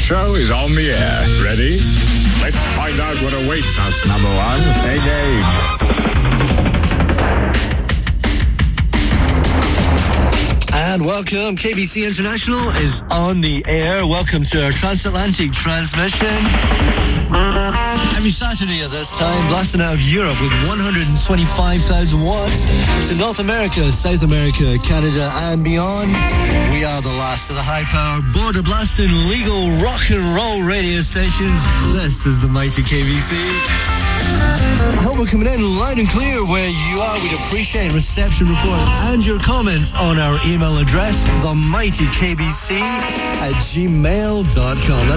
show is on the air. Ready? Let's find out what awaits us, number one. Engage. And welcome. KBC International is on the air. Welcome to our transatlantic transmission. Every Saturday at this time, blasting out of Europe with 125,000 watts to North America, South America, Canada, and beyond. We are the last of the high-power, border-blasting, legal rock and roll radio stations. This is the mighty KBC. I hope we're coming in loud and clear where you are. We'd appreciate reception reports and your comments on our email address, themightykbc@gmail.com. That's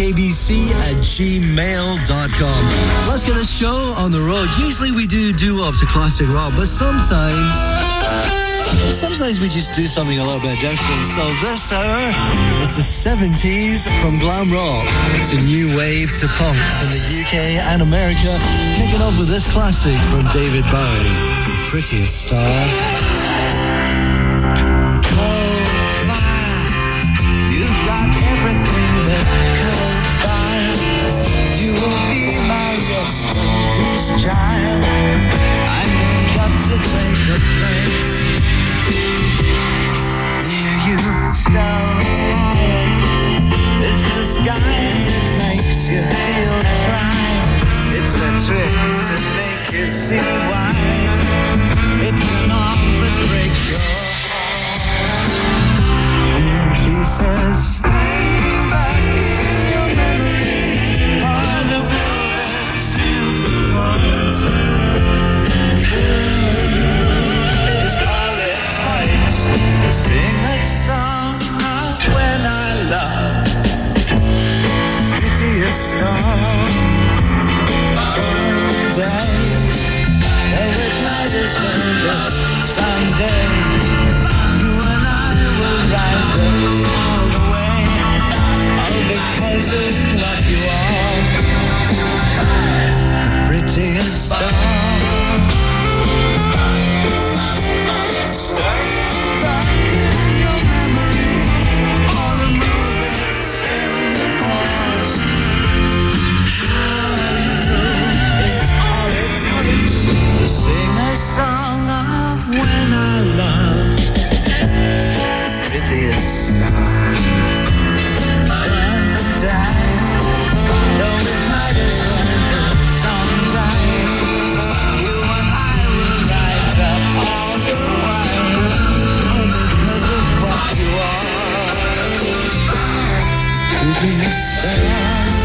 themightykbc@gmail.com. Let's get a show on the road. Usually we do doo-wop to classic rock, but sometimes we just do something a little bit different. So this hour is the 70s from glam rock to new wave to punk in the UK and America. Kicking off with this classic from David Bowie, Prettiest Star. You've got everything that could find. You will be my restless child. I moved up to take a place near you, so it's the sky that makes you feel tried. It's a trick to make you see why. It can often break your heart. He says, stay back in your memory. All the moments you want. It's all it takes. Sing a song of when I love. Prettiest star. Days, though it might as well be someday. You and I will rise up all the way, all because of what you are, the prettiest star. Staying back in your memory, all the movies in the past. It's all it takes to sing a song of when I loved. Prettiest star. Though it might as well be someday, you and I will rise up all the while, all because of what you are. Prettiest star.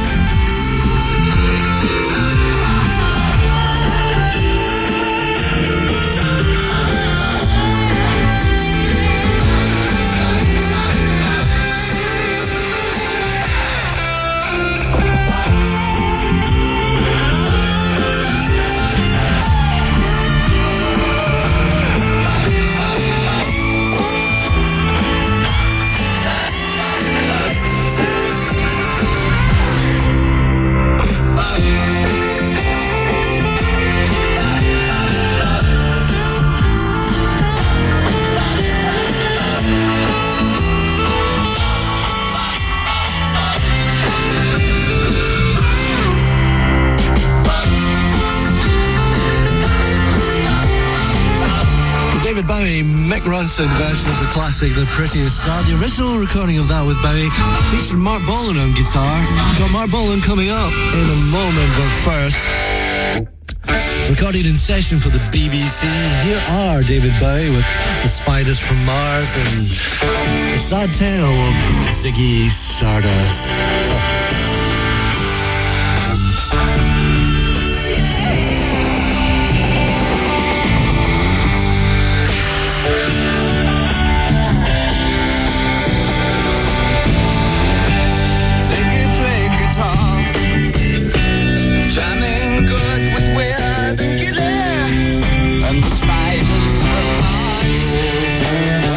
Mick Ronson version of the classic The Prettiest Star. The original recording of that with Bowie featured Mark Bolan on guitar. We've got Mark Bolan coming up in a moment, but first, recorded in session for the BBC. Here are David Bowie with The Spiders from Mars and The Sad Tale of Ziggy Stardust.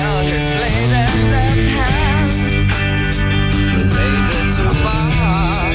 Related to Mars.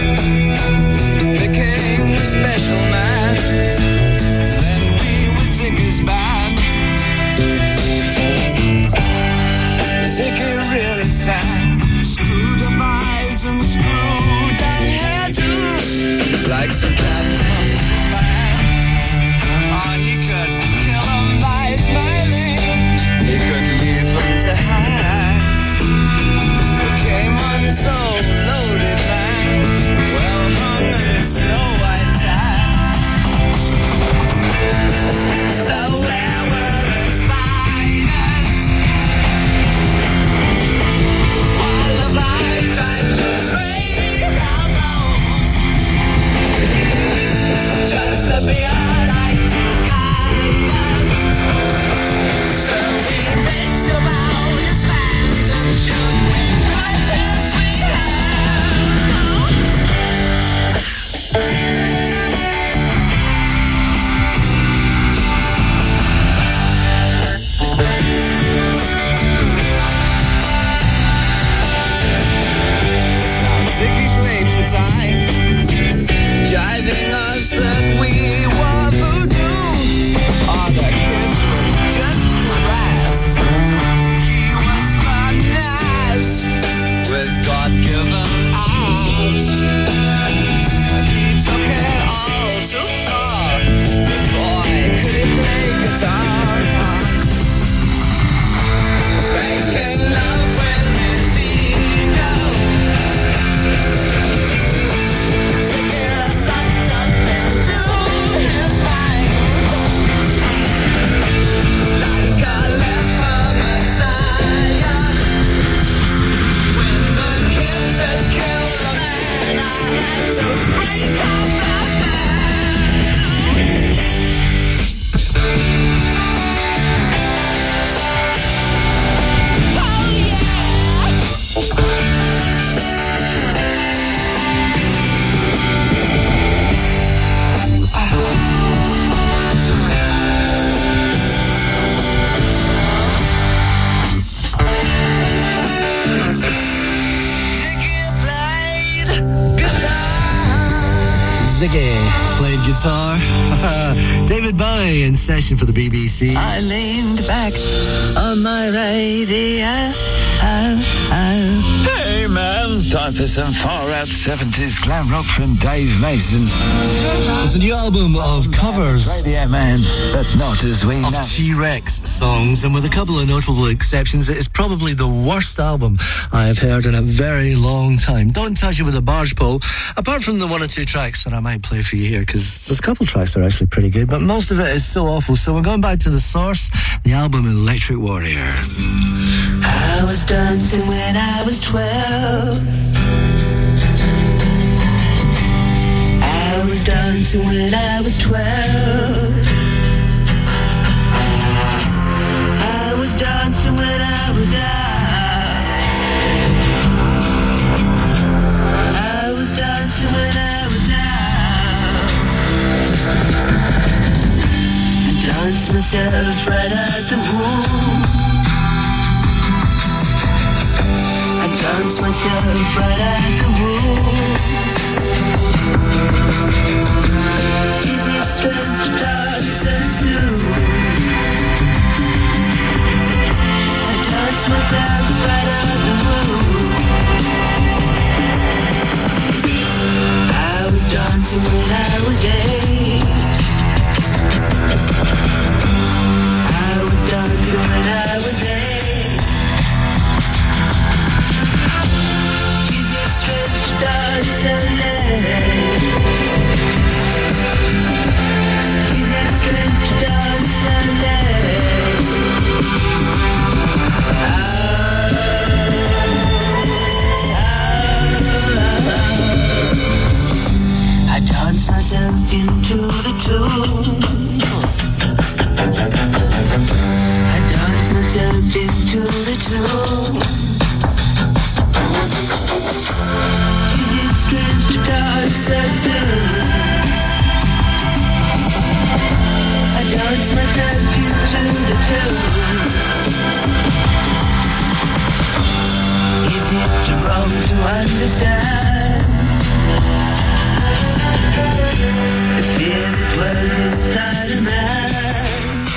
far. David Bowie in session for the BBC. I leaned back on my radio. Hey man, time for some far out 70s glam rock from Dave Mason. It's a new album of covers Radio Man, but not as we of know. T-Rex songs, and with a couple of notable exceptions, it is probably the worst album I have heard in a very long time. Don't Touch It with a Barge Pole, apart from the one or two tracks that I might play for you here, because there's a couple tracks that are actually pretty good, but most of it is so awful. So we're going back to the source, the album Electric Warrior. I was dancing when I was 12. I was dancing when I was 12. I was dancing when I was out. I was dancing when I was out. I danced myself right out the womb. I danced myself right out the womb. Is it strange to dance so soon? I danced myself right out the womb. I was dancing when I was 8. I was dancing when I was 8. Is it strange to dance so late? Is it strange to dance so late? I dance myself into the tune. I dance myself into the tune. Is it strange to dance so soon? I dance myself into the tune. Is it wrong to understand the fear that was inside a man?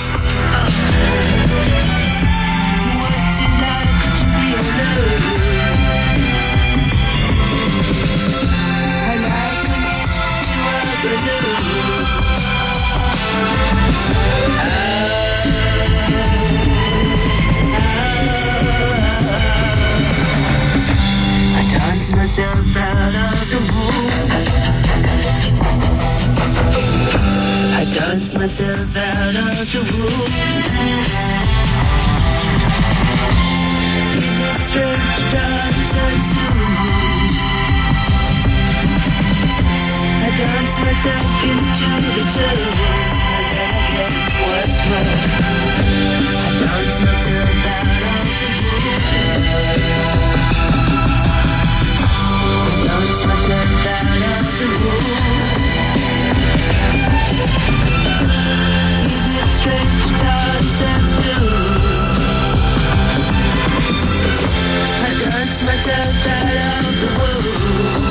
What's it like to be alone? I liken it to a balloon. I dance myself out of the womb. I dance myself out of the womb. Is it strange to dance so soon? I dance myself into the tune. And then again, once more, I dance myself out of the womb. I dance myself out of the womb. Is it strange to dance so soon? I dance myself out of the womb.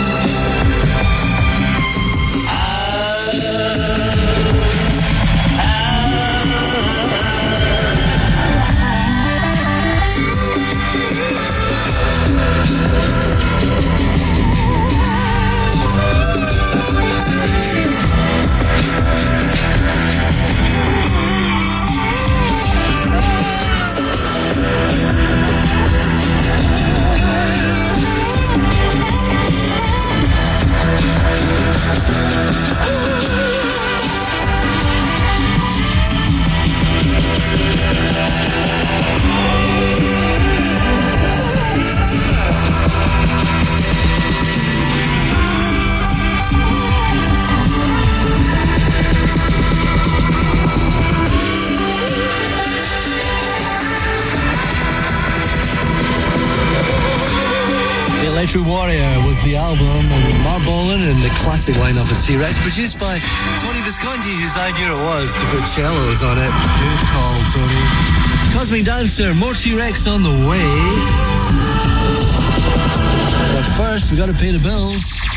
Electric Warrior was the album, and Mark Bolan and the classic lineup of T-Rex, produced by Tony Visconti, whose idea it was to put cellos on it. Good call, Tony. Cosmic Dancer, more T-Rex on the way. But first, we got to pay the bills.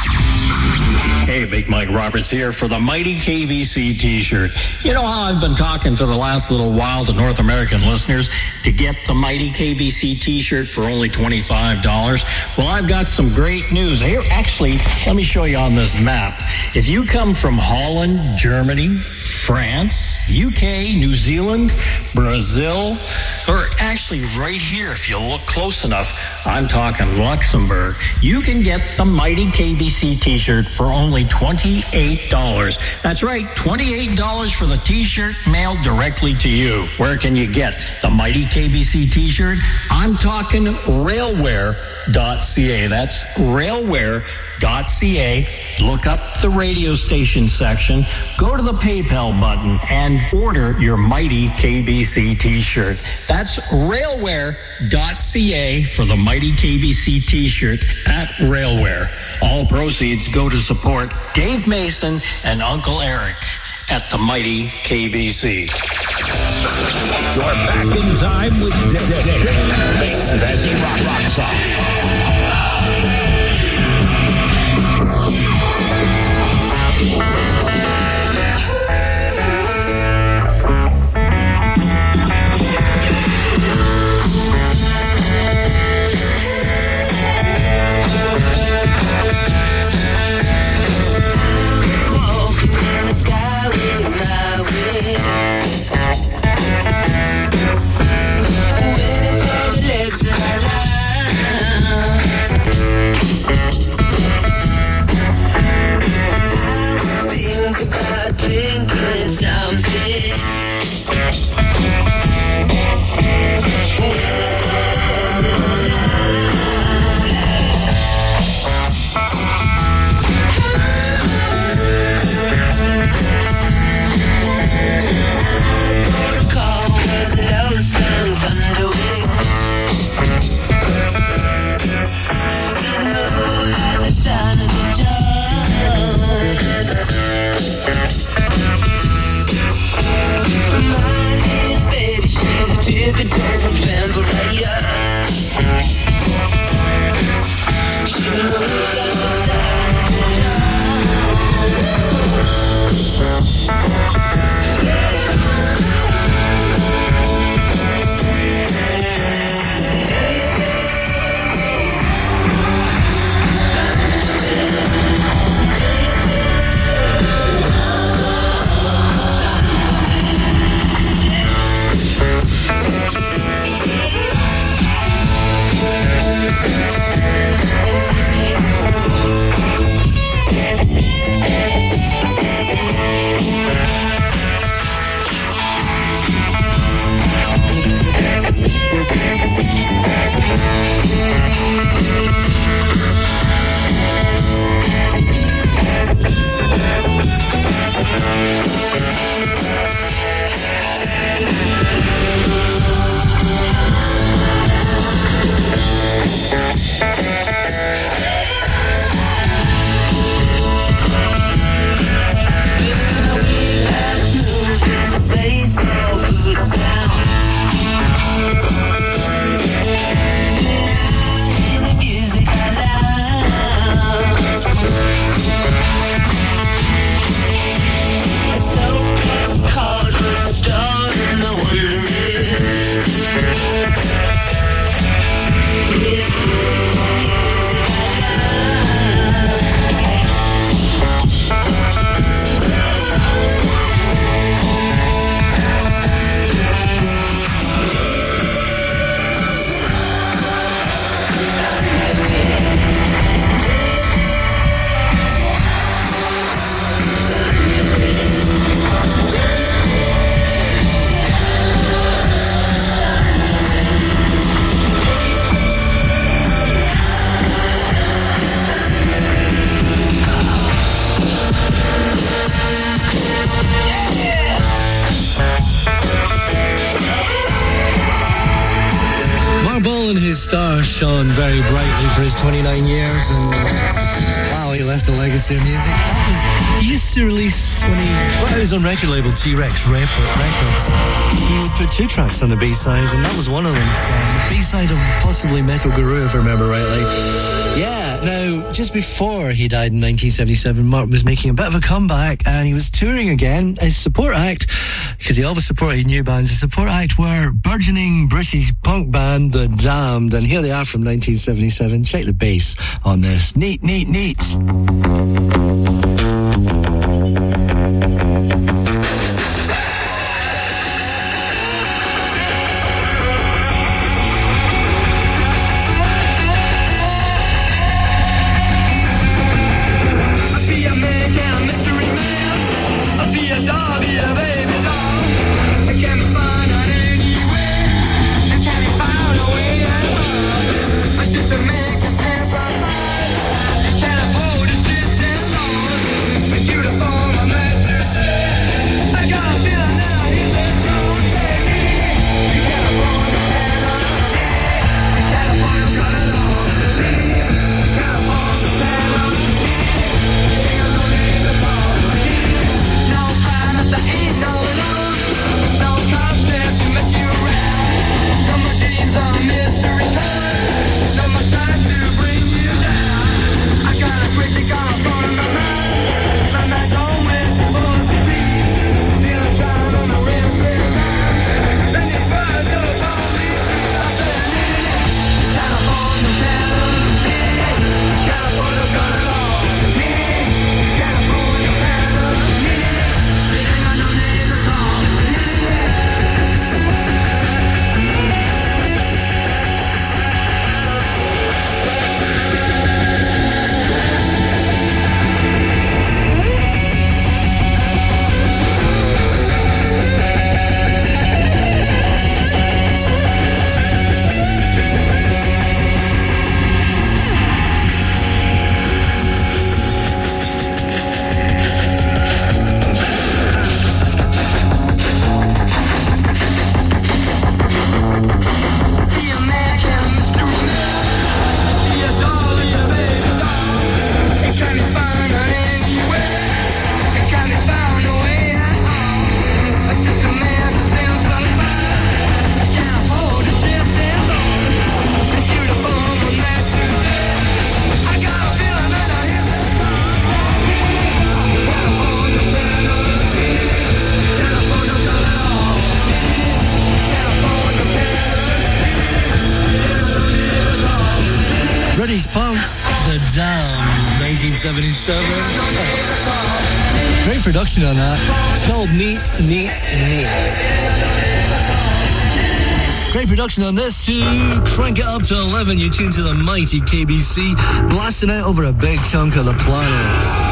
Hey, Big Mike Roberts here for the Mighty KBC t-shirt. You know how I've been talking for the last little while to North American listeners to get the Mighty KBC t-shirt for only $25? Well, I've got some great news. Here, actually, let me show you on this map. If you come from Holland, Germany, France, UK, New Zealand, Brazil, or actually right here, if you look close enough, I'm talking Luxembourg, you can get the Mighty KBC t-shirt for only $28. That's right, $28 for the t-shirt mailed directly to you. Where can you get the Mighty KBC t-shirt? I'm talking railwear.ca. That's railwear.ca. Look up the radio station section, go to the PayPal button, and order your Mighty KBC t-shirt. That's railwear.ca for the Mighty KBC t-shirt at Railwear. All proceeds go to support Dave Mason and Uncle Eric at the Mighty KBC. You're back in time with Dave Mason as he rocks on. Drinking something. star shone very brightly for his 29 years, and wow, he left a legacy of music. He used to release, when he was on record label T-Rex Records, he put 2 tracks on the B-side, and that was one of them. B-side of possibly Metal Guru, if I remember rightly. Yeah, now, just before he died in 1977, Mark was making a bit of a comeback, and he was touring again. His support act, because he always supported new bands, his support act were burgeoning British punk band The Damned, and here they are from 1977. Check the bass on this. Neat, neat, neat. British punks, The Damned, 1977. Great production on that. It's called Neat, Neat, Neat. Great production on this too. Crank it up to 11. You tune to the mighty KBC, blasting out over a big chunk of the planet.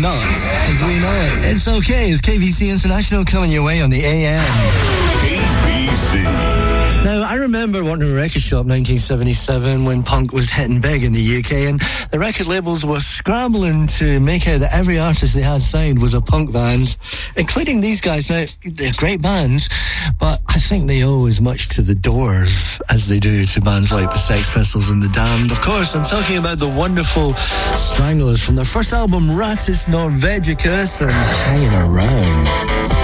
Not as we know it. It's okay. It's KBC International coming your way on the AM. KBC. Now, I remember working in a record shop in 1977 when punk was hitting big in the UK, and the record labels were scrambling to make out that every artist they had signed was a punk band, including these guys. Now, they're great bands, but I think they owe as much to the Doors as they do to bands like the Sex Pistols and the Damned. Of course, I'm talking about the wonderful Stranglers from their first album, Ratus Norvegicus, and Hanging Around.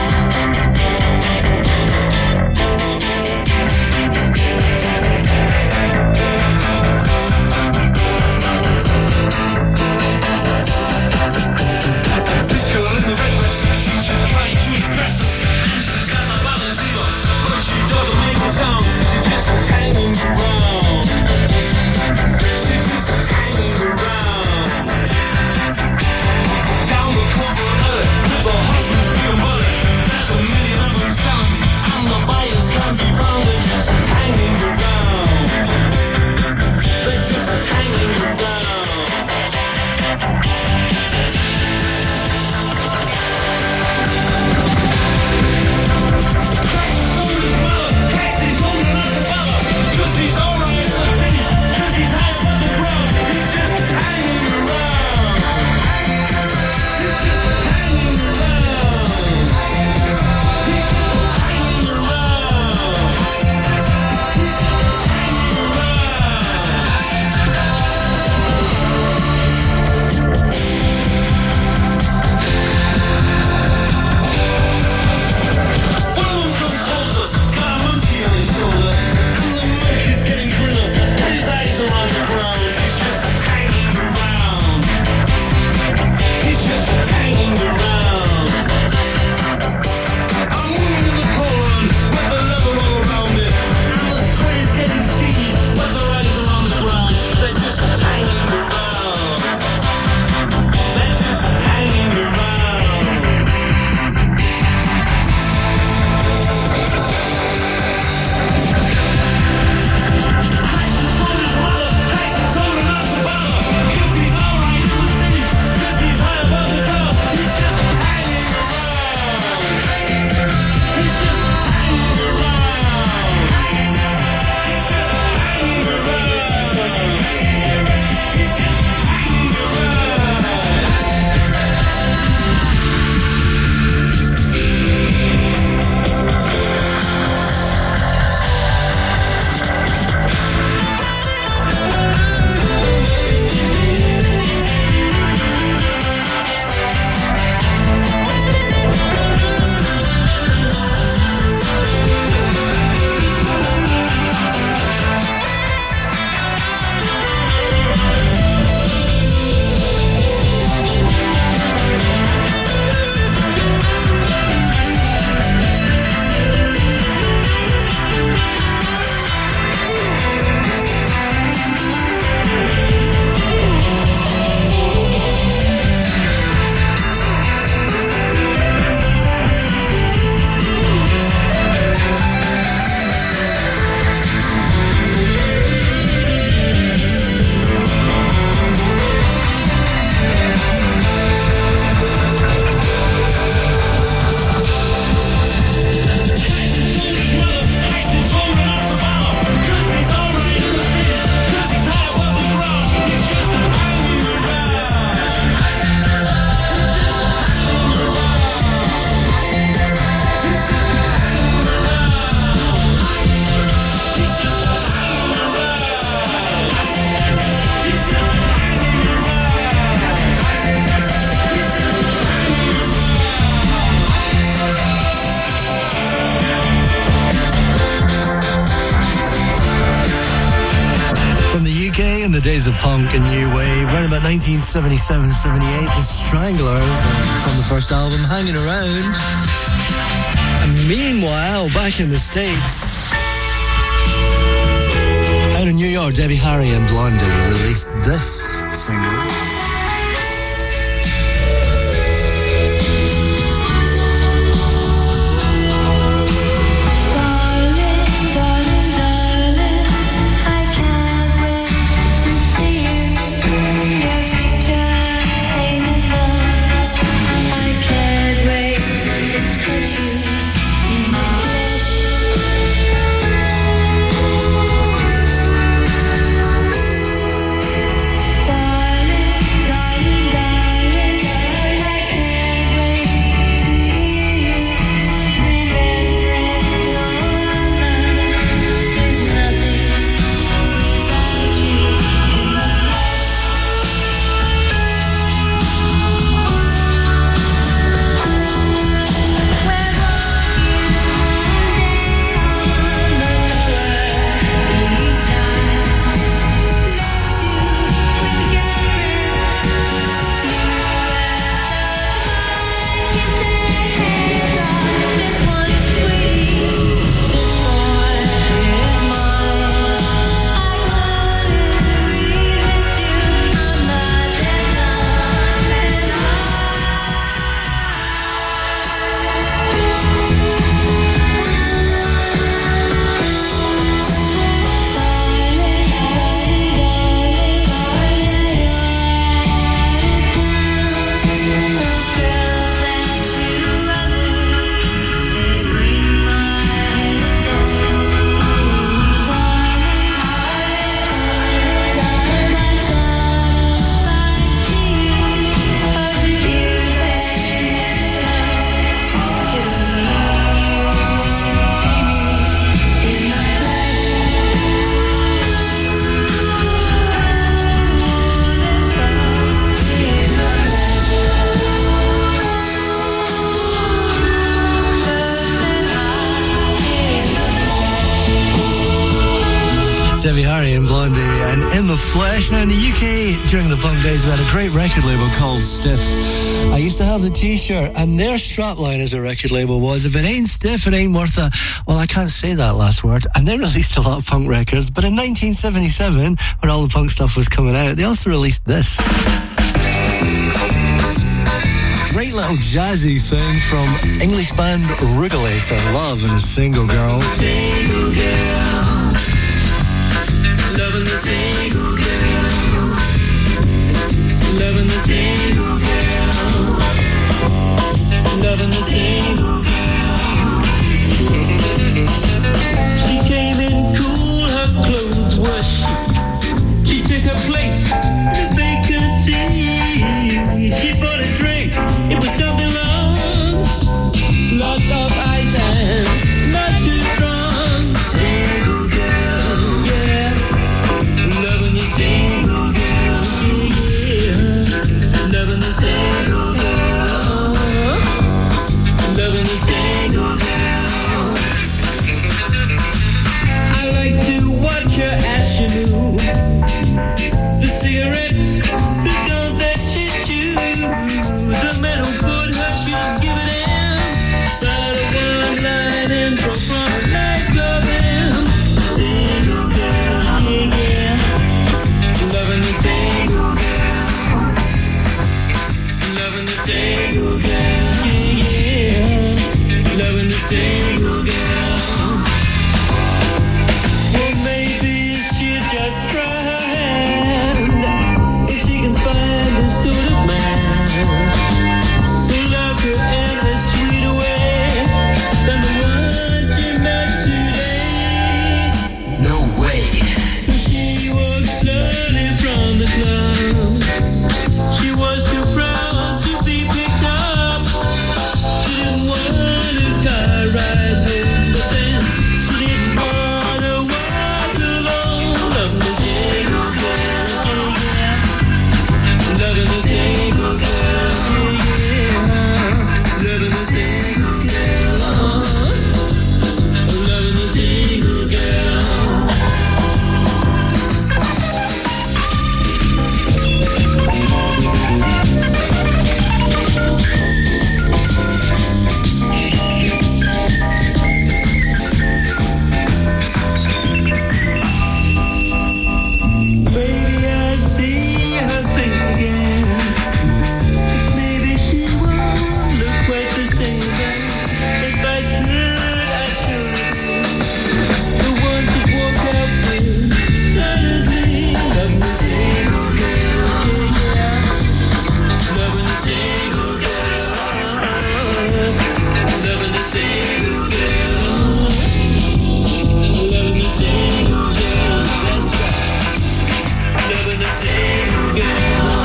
the days of punk and new wave, around about 1977-78, the Stranglers, from the first album, Hanging Around. And meanwhile, back in the States, out in New York, Debbie Harry and Blondie released this single. Flesh. Now, in the UK, during the punk days, we had a great record label called Stiff. I used to have the T-shirt, and their strapline as a record label was, if it ain't stiff, it ain't worth a... Well, I can't say that last word. And they released a lot of punk records, but in 1977, when all the punk stuff was coming out, they also released this. Great little jazzy thing from English band Rugulator, Love and a Single Girl. Single girl. Loving the single girl. Loving the single girl. Loving the single girl. She came in cool, her clothes were chic. She took her place in a vacancy. She bought a drink, it was something wrong. Lots of ice and not too strong. Single girl, yeah. Loving the single girl, yeah. Loving the single girl. Loving the single girl. I like to watch her as she moves. The cigarettes, the gum that she chews. The men who put her should give it in. But a one-line intro from a nightclub in. Single girl, yeah. Loving the single girl. Loving the single girl, yeah. Loving the single girl. Well, maybe she'll just try her hand if she can find the sort of man who loves her in a sweeter way than the one she met today. No way. She walked slowly from the club. She was too proud to be picked up. She didn't want a car ride home, but then she didn't want to walk alone. Loving the single girl, yeah. Loving the single girl, yeah. Loving the single girl. Loving the single girl. Maybe I see her face again. Maybe she won't look quite the same again. If I could, I surely would. The one to walk out with silently. Loving the single girl, yeah. Loving the single girl. Loving the single girl. Loving the single girl. That's right. Loving the single girl.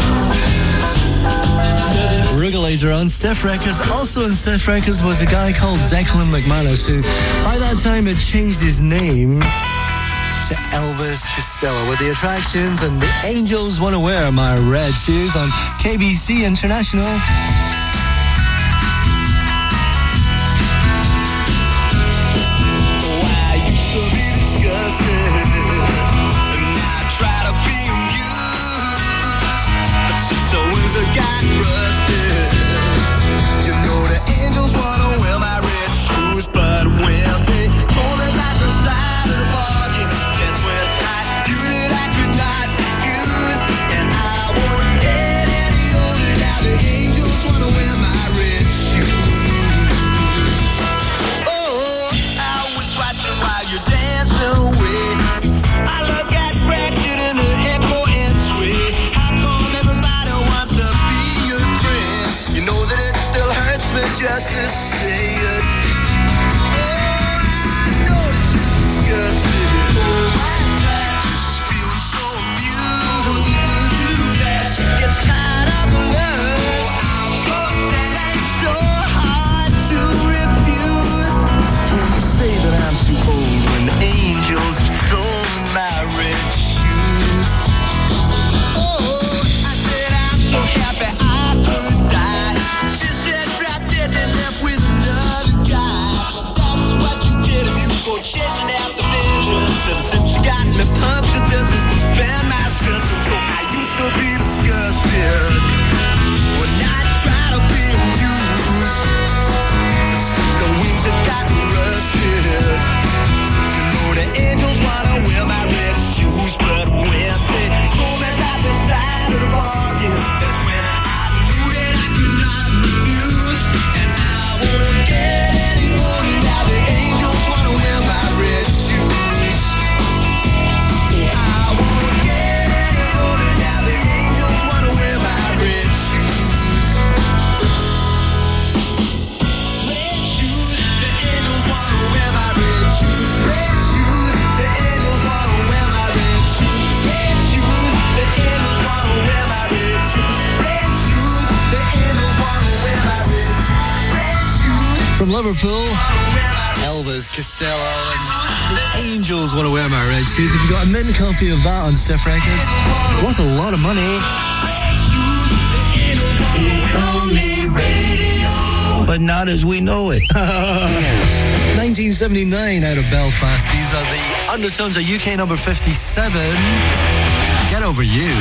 Rugulator on Stiff Records. Also on Stiff Records was a guy called Declan McManus, who by that time had changed his name to Elvis Costello, with the Attractions and the Angels Wanna Wear My Red Shoes on KBC International. I used to be disgusted, and I try to be amused, but since the wings have got rusted, you know the angels wanna wear my red shoes, but when they pull me back the side of the parking, that's when I knew that I could not use, and I won't get any older now. The angels wanna wear my red shoes. Oh, I was watching while you danced away. I look at Ratchet in the echo and sway. How come everybody wants to be your friend? You know that it still hurts me just to say it. Oh, I know that you're disgusted. Just feeling so amused. Get tired of the love. It's so hard to refuse. Can you say that I'm too old when the angels have stolen my red shoes? Oh, I said I'm so happy I could die. She said drop dead and left with none. Liverpool. Elvis Costello and the Angels Want to Wear My Red Shoes. If you've got a mint copy of that on Stiff Records, worth a lot of money. But not as we know it. 1979 out of Belfast. These are the Undertones of UK number 57. Get Over You.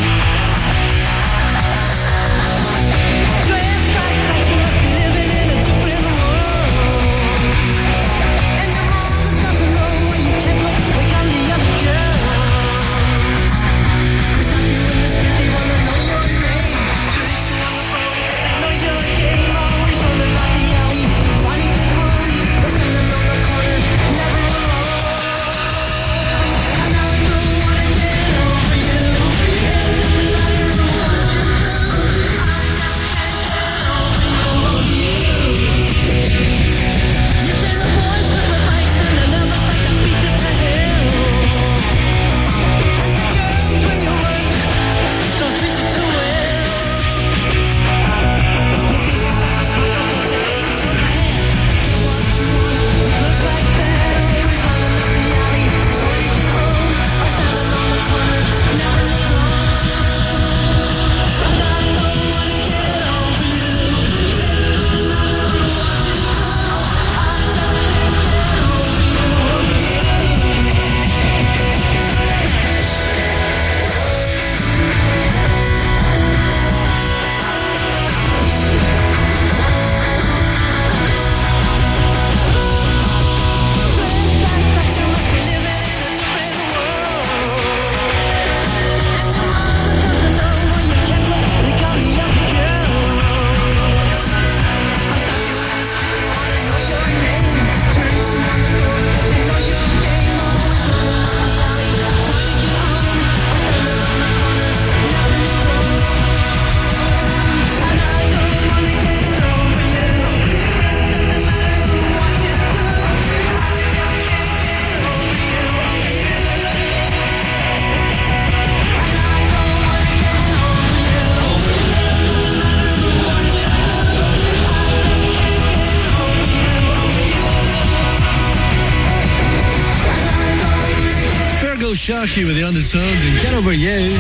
Sharky with the Undertones and Get Over You.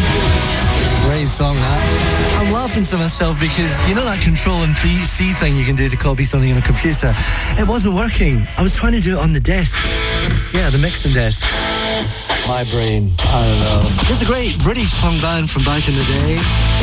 Great song, that. I'm laughing to myself because you know that Control and C thing you can do to copy something on a computer? It wasn't working. I was trying to do it on the desk. Yeah, the mixing desk. My brain. I don't know. This is a great British punk band from back in the day.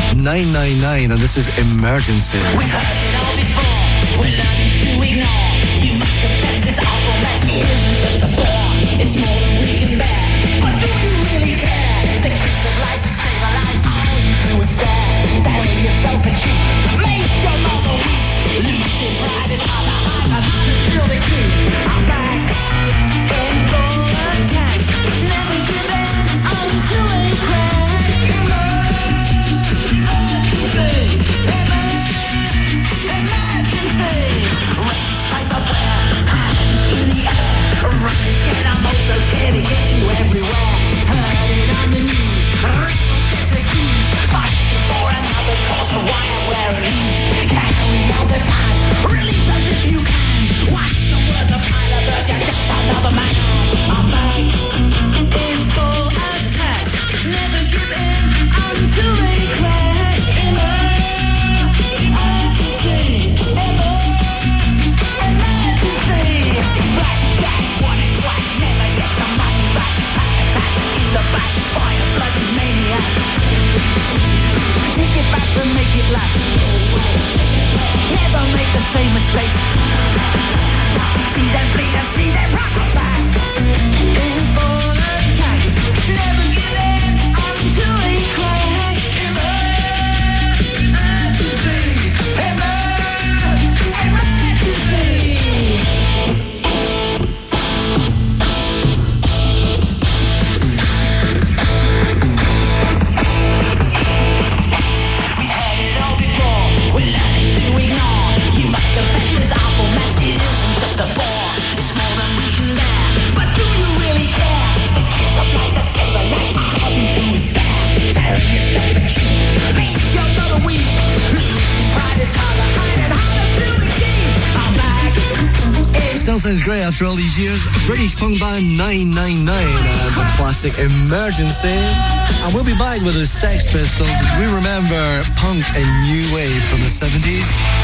999, and this is Emergency. We've heard it all before. We're learning to ignore. You must confess this awful mess isn't just a bore. It's more than we can bear. Do you really care? The kids of life to save a life. All you do is stare. Bury yourself and cheat. Make your mother weep. Losing pride is hard to hide. I'm still the key. I'm back in full attack. Never give in until they crack. Emergency. Race like a flare. Hands in the air. Running scared. I'm also scared to get you everywhere. Heard it on the news. Rituals get accused. Fighting for another cause. Why I'm wearing heat. Carry out the time. Release us if you can. Watch the words of Tyler, but you're just another man. I'm back in full attack. Never give in until they crack. Emergency. Emergency. Blackjack, one and black. Never get your money back. The backfire, bloody maniac. Take it back and make it last. Never make the same mistakes. See them rock back. In full attack. Never give in until they crack. Emergency. We've heard it all before. We're learning to ignore. You must confess this awful Sounds great after all these years. British punk band 999 and the classic Emergency. And we'll be back with the Sex Pistols as we remember punk and new wave from the 70s.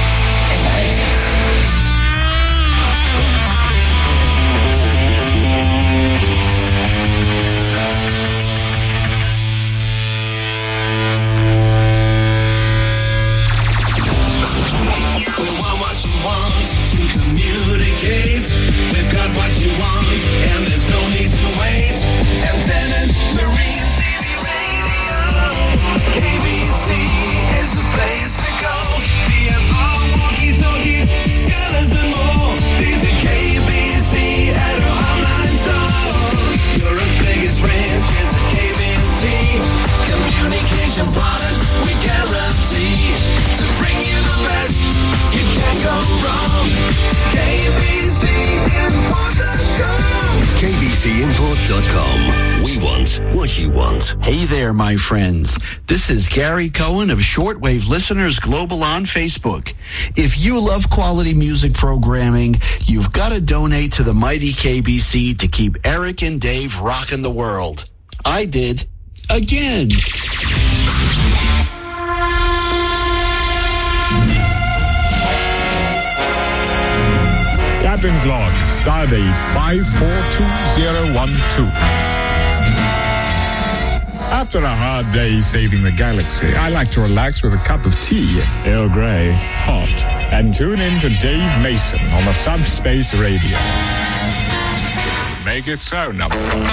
We've got what you want, and there's no need to wait. Antennas, Marine TV Radio. KBC is the place to go. DMR, walkie-talkies, scanners and more. Visit KBC at our online store. Europe's biggest range is at KBC. Communication products we guarantee to bring you the best. You can't go wrong. KBCImport.com. We want what you want. Hey there, my friends. This is Gary Cohen of Shortwave Listeners Global on Facebook. If you love quality music programming, you've got to donate to the mighty KBC to keep Eric and Dave rocking the world. I did. Again. Captain's Log, Stardate 542012. After a hard day saving the galaxy, I like to relax with a cup of tea, Earl Grey, hot, and tune in to Dave Mason on the Subspace Radio. Make it so, number one.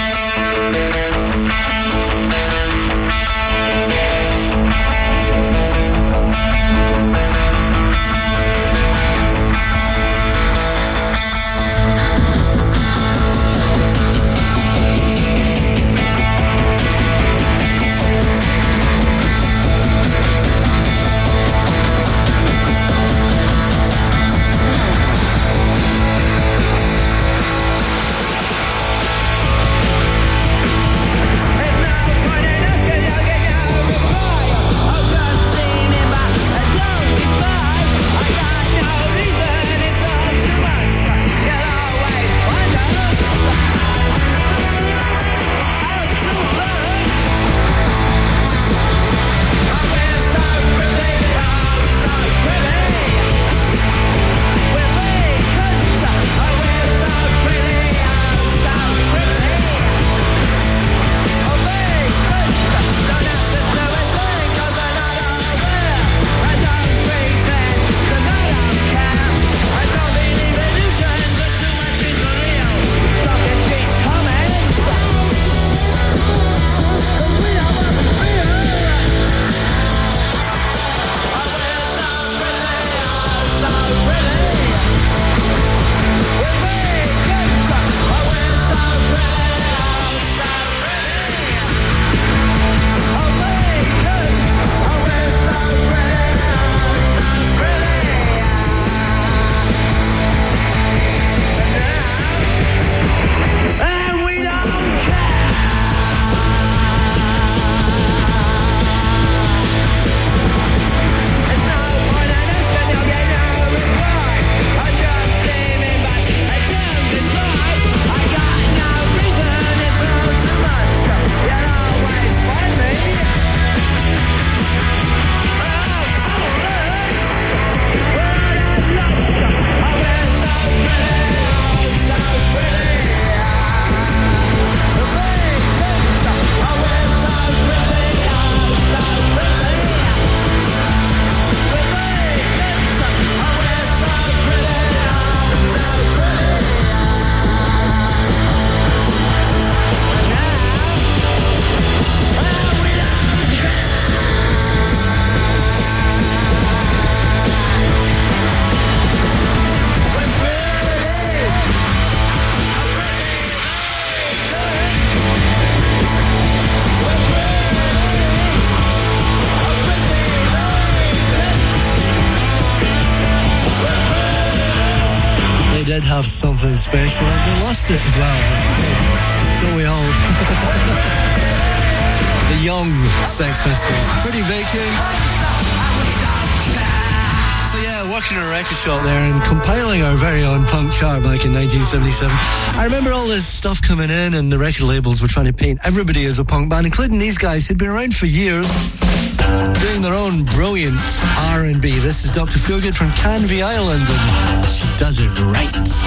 did have something special. They lost it as well. Don't we all? The young Sex Pistols. Pretty vacant. So yeah, working in a record shop there and compiling our very own punk chart back in 1977. I remember all this stuff coming in, and the record labels were trying to paint everybody as a punk band, including these guys who'd been around for years, doing their own brilliant R&B. This is Dr. Feelgood from Canvey Island, and she does it right.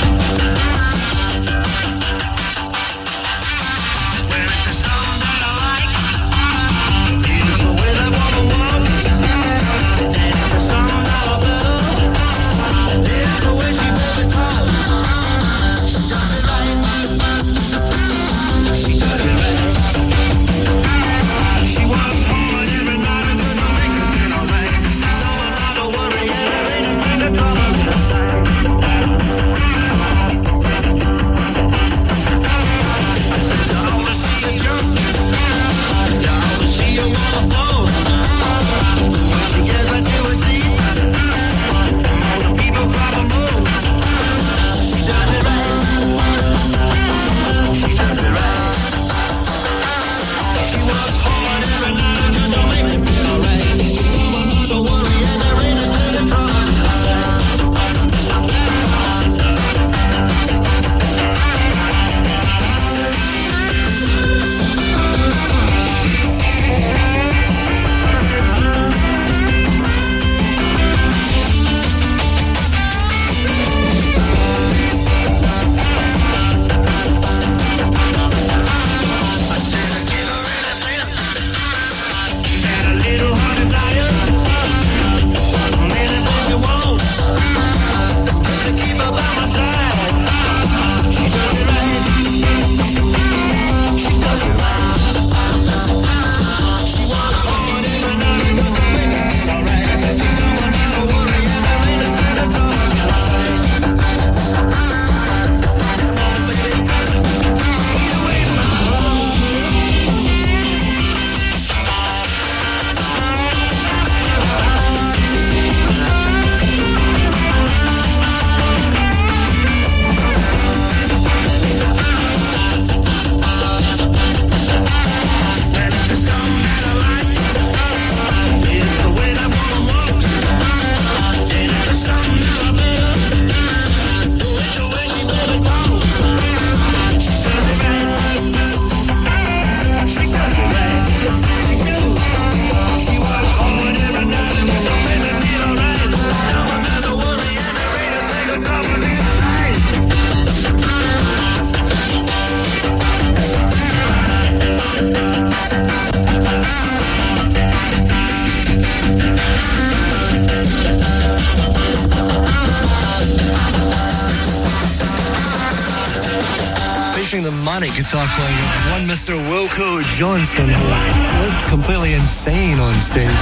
Guitar playing one Mr. Wilco Johnson, who was completely insane on stage.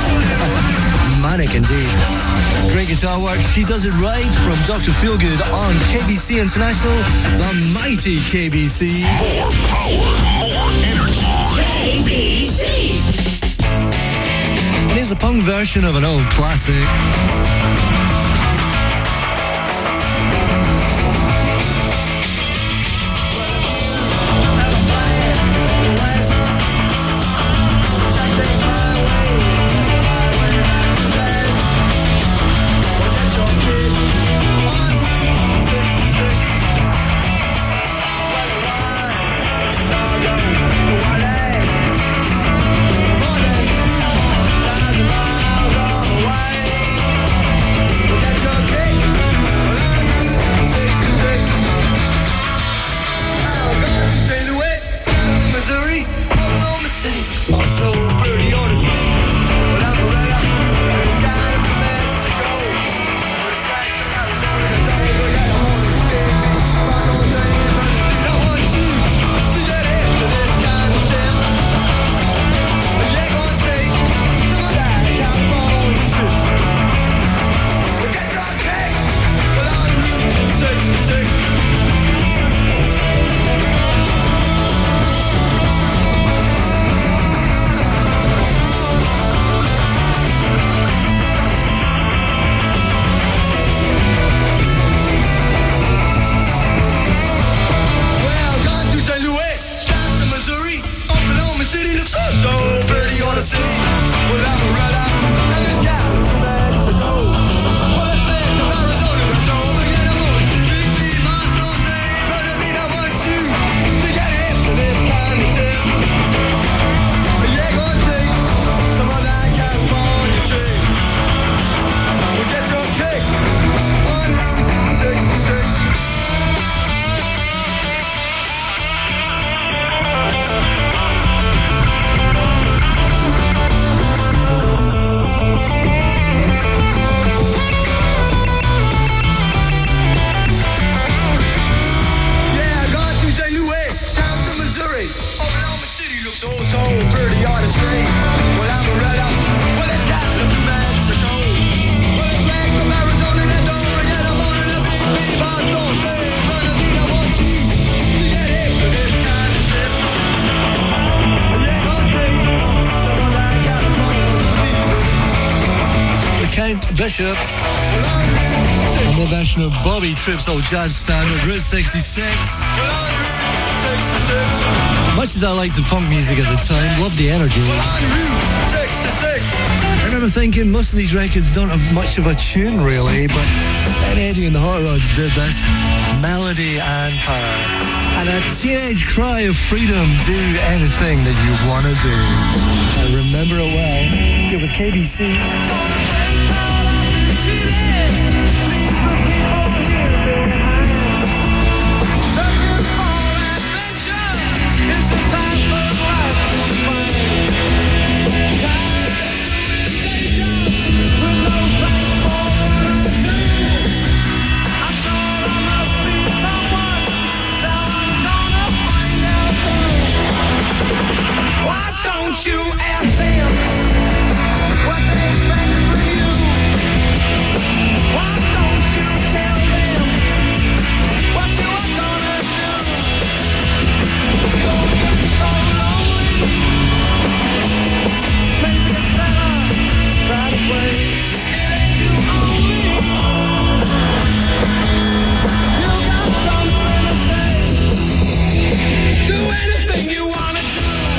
Manic indeed. Great guitar work. She Does It Right from Dr. Feelgood on KBC International, the mighty KBC. More power, more energy. KBC. And here's a punk version of an old classic. Away. Bishop. And their version of Bobby Tripp's old jazz standard, Route 66. Much as I liked the funk music at the time, loved the energy. I remember thinking most of these records don't have much of a tune really, but then Eddie and the Hot Rods did this. Melody and power. And a teenage cry of freedom, do anything that you want to do. I remember it well. It was KBC. Don't you ask them what they expect from you? Why don't you tell them what you are gonna do? You'll get so lonely. Maybe it's better that way. It ain't you only. You got something to say. Do anything you wanna do.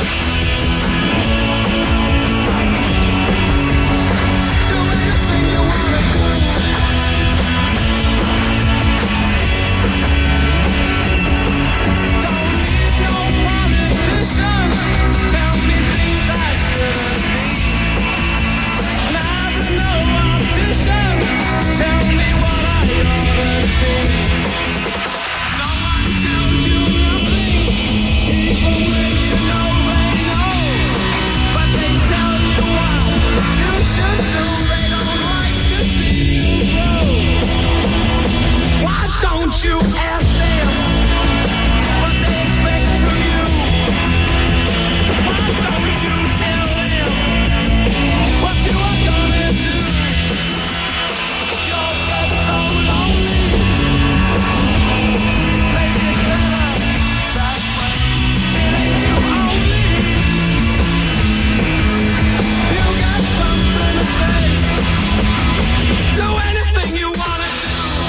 You ask them what they expect from you. Why don't you tell them what you are gonna do? You'll get so lonely. Maybe it's better that way. It ain't you only. You got something to say. Do anything you wanna do.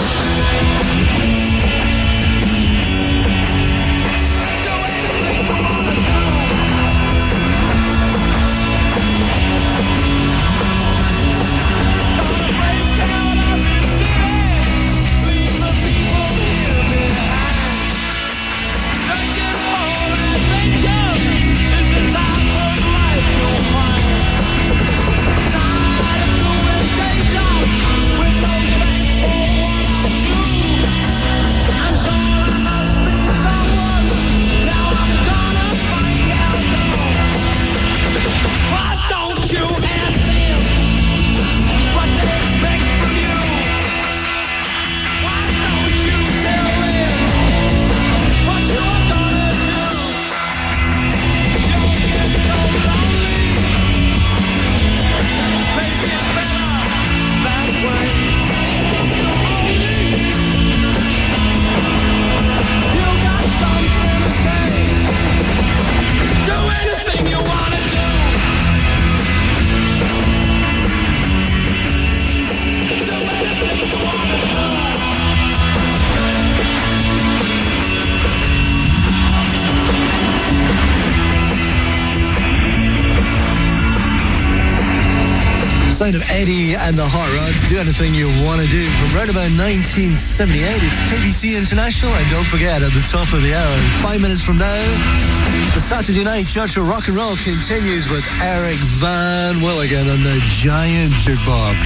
Sound of Eddie and the Hot Rods, do anything you want to do. From right about 1978, it's KBC International, and don't forget, at the top of the hour, 5 minutes from now, the Saturday Night Church of Rock and Roll continues with Eric Van Willigan and the Giant Jukebox.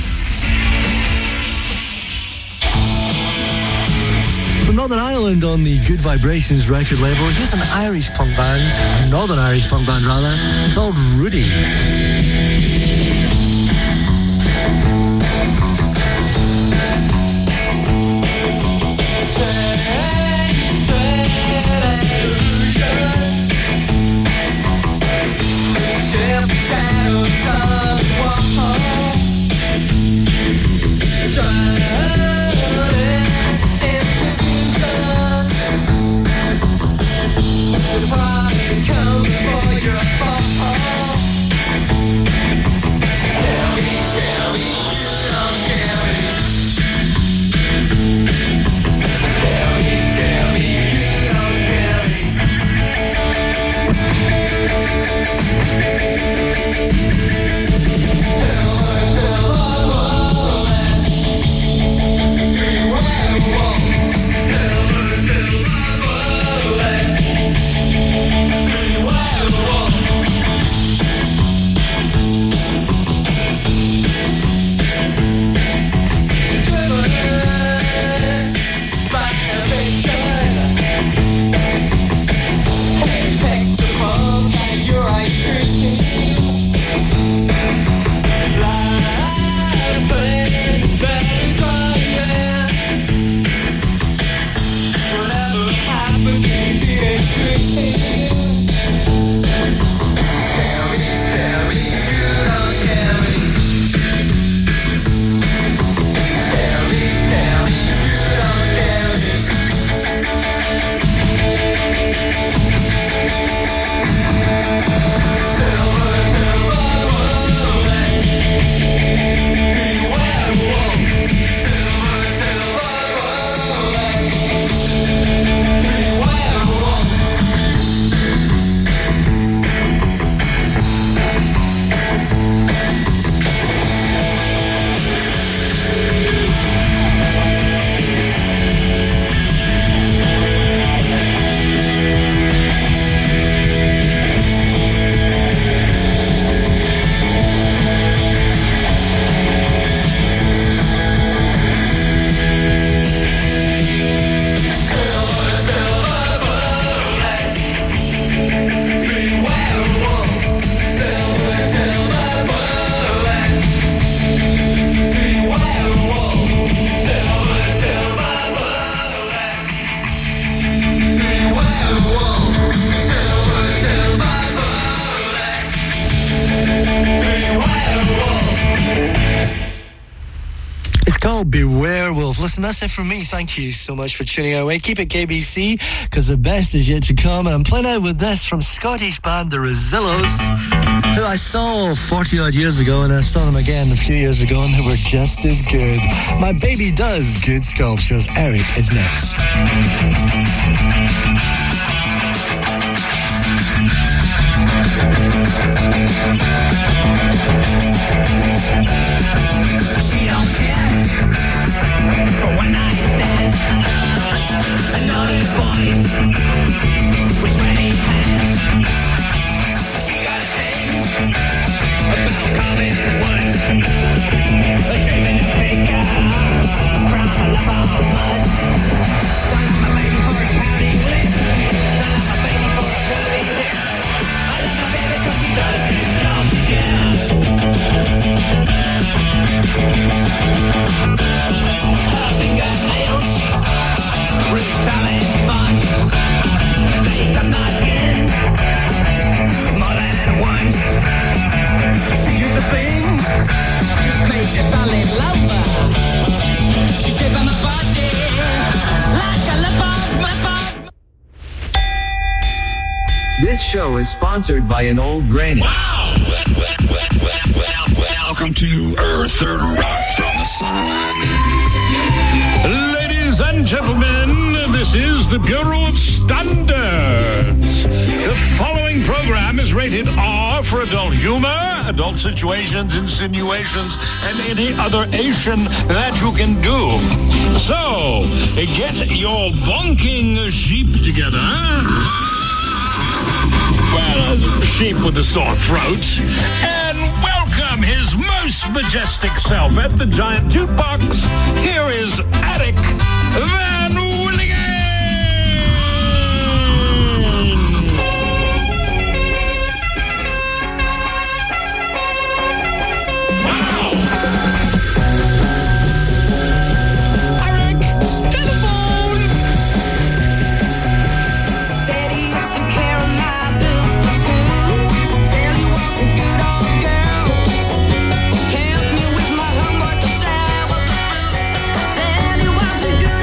From Northern Ireland on the Good Vibrations record label, here's an Irish punk band, Northern Irish punk band rather, called Rudy. Come for your fall. listen, that's it from me. Thank you so much for tuning our way. Keep it KBC, because the best is yet to come. And I'm playing out with this from Scottish band The Rosillos, who I saw 40-odd years ago, and I saw them again a few years ago, and they were just as good. My Baby Does Good Sculptures. Eric is next. She don't care for one night stands. Another voice with many hands. She got a thing about coming once. Shaving a finger from a love of mud. Don't love my baby for a pouting lip. Don't love my baby for a curly hair. I love my baby 'cause she doesn't care. Her fingernails, really solid sponge. They cut my skin more than once. She used to sing, makes you solid lover. She's shaping my body like a leopard. This show is sponsored by an old granny. Welcome to Earth Rock from the Sun. Ladies and gentlemen, this is the Bureau of Standards. The following program is rated R for adult humor, adult situations, insinuations, and any other Asian that you can do. So, get your bonking sheep together. Well, sheep with a sore throat. And welcome his most majestic self at the giant jukebox. Here is Attic Van Willigen. Wow! Eric, telephone! Said he used to carry my books to school. Said he was a good old girl. Helped me with my homework to fly with the fruit. Said he was a good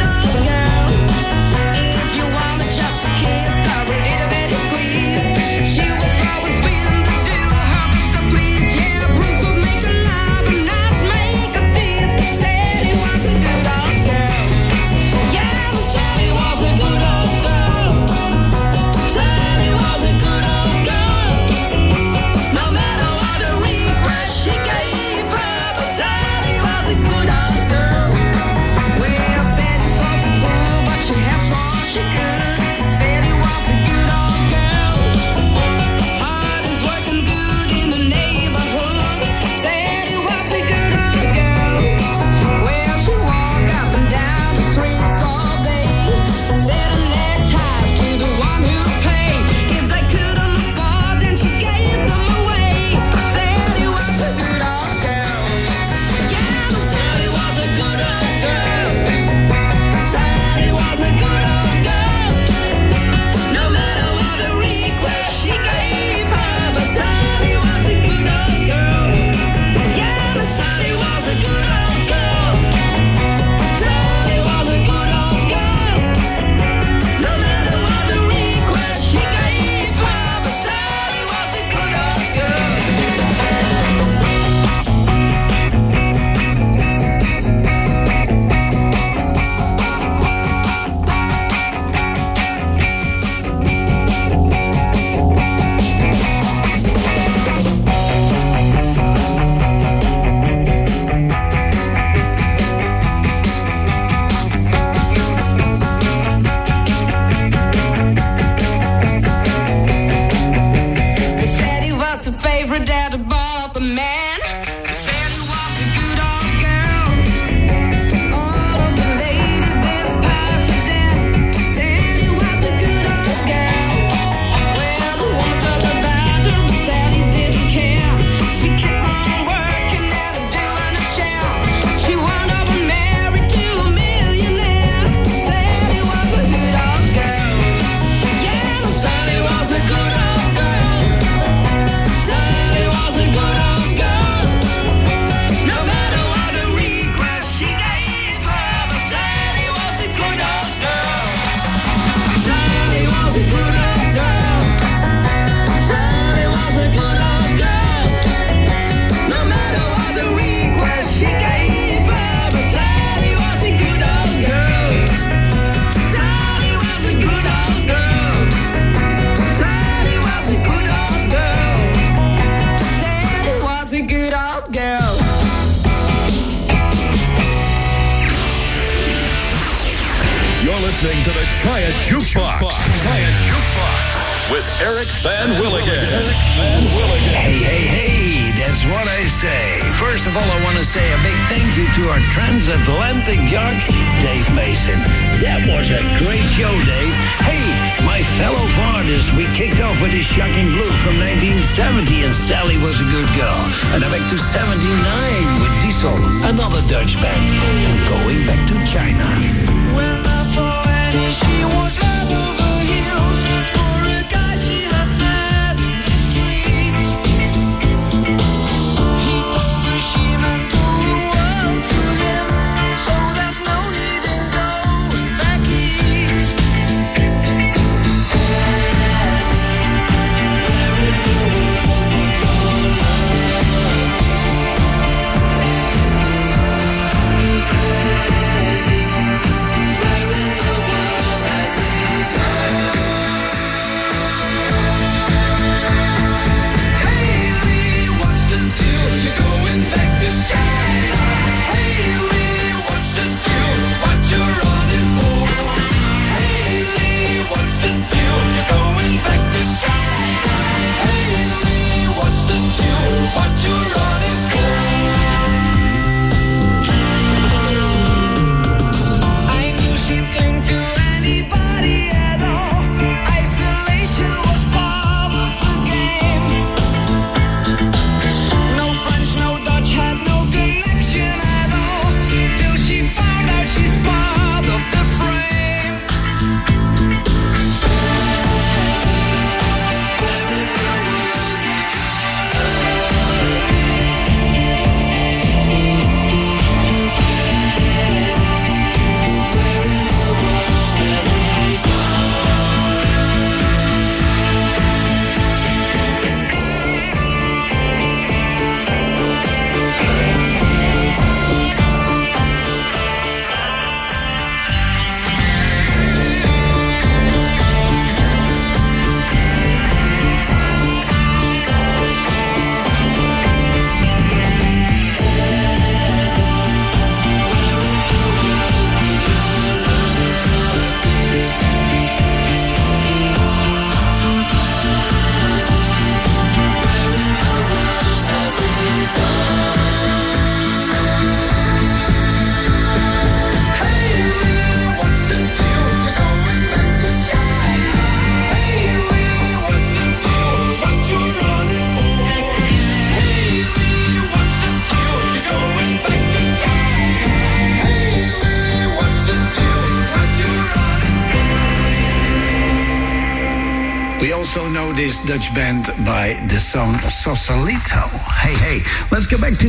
You're listening to the Giant Jukebox. Giant Jukebox with Eric Van Willigan. Hey, that's what I say. First of all, I want to say a big thank you to our transatlantic jock, Dave Mason. That was a great show, Dave. Hey, my fellow fathers, we kicked off with a Shocking Blue from 1970, and Sally was a good girl. And then back to 79 with Diesel, another Dutch band. And going back to China. When I saw Annie, she was head over heels for a guy she had met in the streets. He told her she meant all the world to him, so there's no need in going back east. This Dutch band by the sound Sausalito. Hey, let's go back to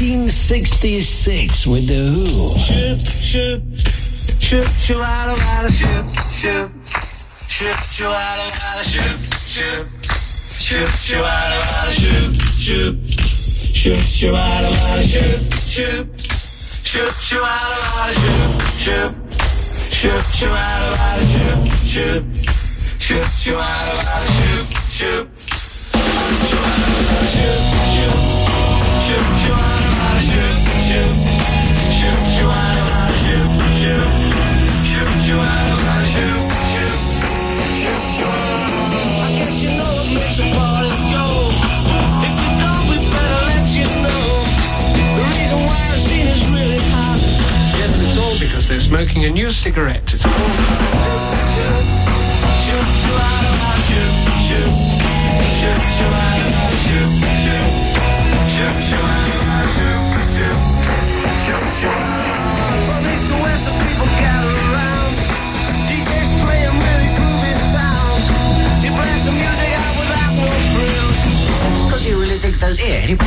1966 with The Who. Ship, out of ship, ship, out of ship, ship, out of ship, ship, out of ship, ship, out of ship, ship, out of ship, ship. Ship you out of ship, ship. Ship you out of ship, ship. Ship you out of ship, ship. Ship you out of ship, ship. Ship you out of ship, ship. Ship you out of. I guess you know what makes a party go. If you don't, we better let you know. The reason why the scene is really hot. Yes, it's all because they're smoking a new cigarette. It's called. Those ear. He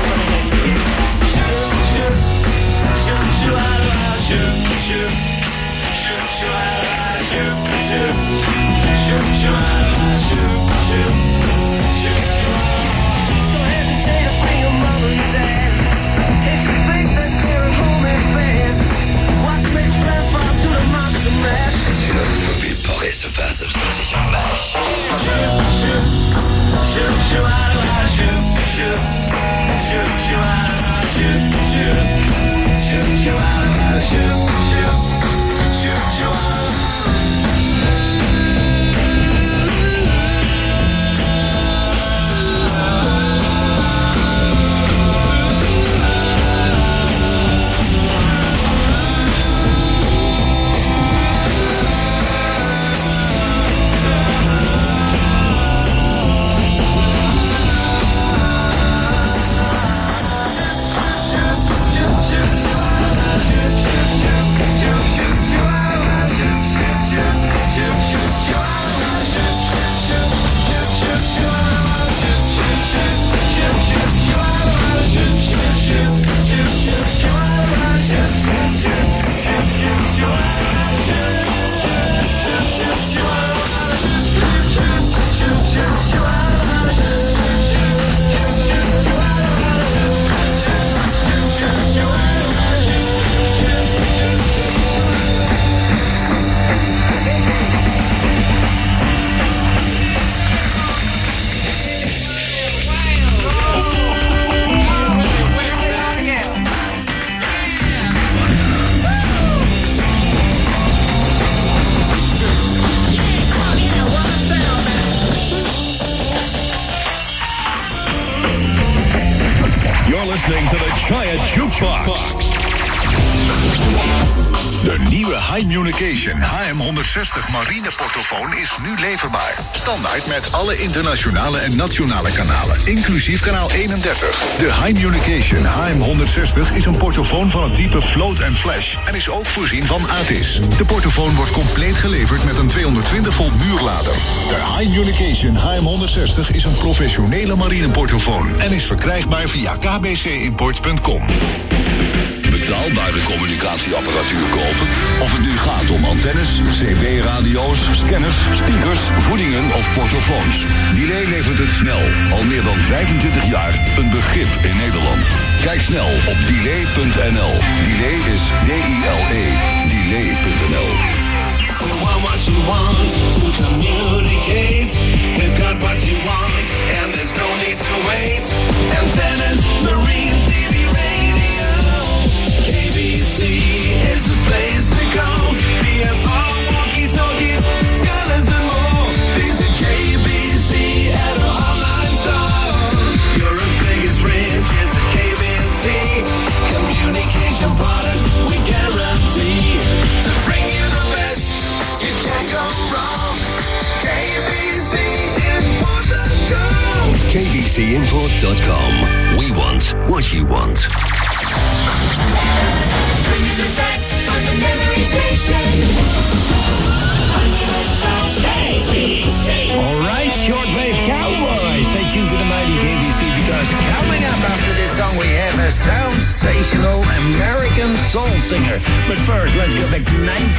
HM160 marineportofoon is nu leverbaar. Standaard met alle internationale en nationale kanalen, inclusief kanaal 31. De Communication HM160 is een portofoon van het type float en flash en is ook voorzien van ATIS. De portofoon wordt compleet geleverd met een 220 volt muurlader. De Communication HM160 is een professionele marineportofoon en is verkrijgbaar via kbcimport.com. Betaalbare communicatieapparatuur kopen? Of het nu gaat om antennes, CB-radio's, scanners, speakers, voedingen of portofoons. Delay levert het snel. Al meer dan 25 jaar een begrip in Nederland. Kijk snel op delay.nl. Delay is D-I-L-E. Delay.nl. We want what you want to communicate. We've got what you want, and there's no need to wait. Antennas, marine, TV, radio. KBC is the place to go. BFR, walkie-talkies, scanners and more. Visit KBC at a online store. Europe's biggest range is at KBC. Communication products we guarantee to bring you the best. You can't go wrong. KBC Import.com. KBCimport.com. We want what you want. All right, shortwave cowboys, stay tuned to the mighty KBC because coming up after this song we have a sensational American soul singer. But first, let's go back to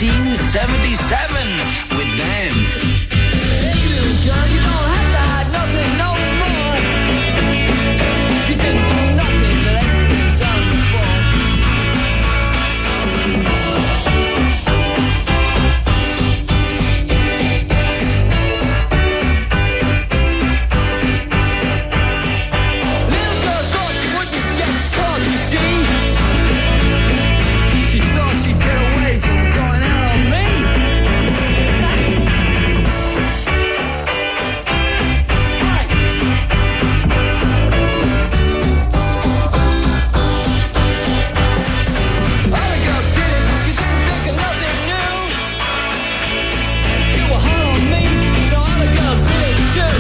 1977 with them. Hey, little girl, you don't have to hide nothing no more. You can do nothing that ain't been done before. Little girl thought she wouldn't get caught, you see. She thought she'd get away from going out on me. Other girls did it, you didn't think of nothing new. You were hard on me, so other girls did it too.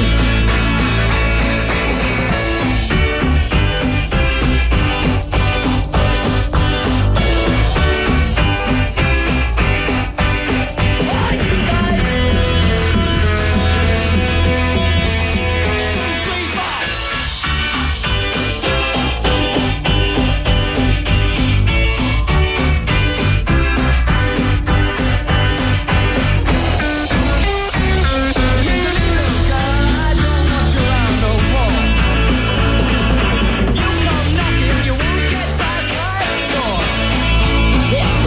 Why you got it? 2, 3, 4. I don't want you around no more. You come knocking, you won't get past my door.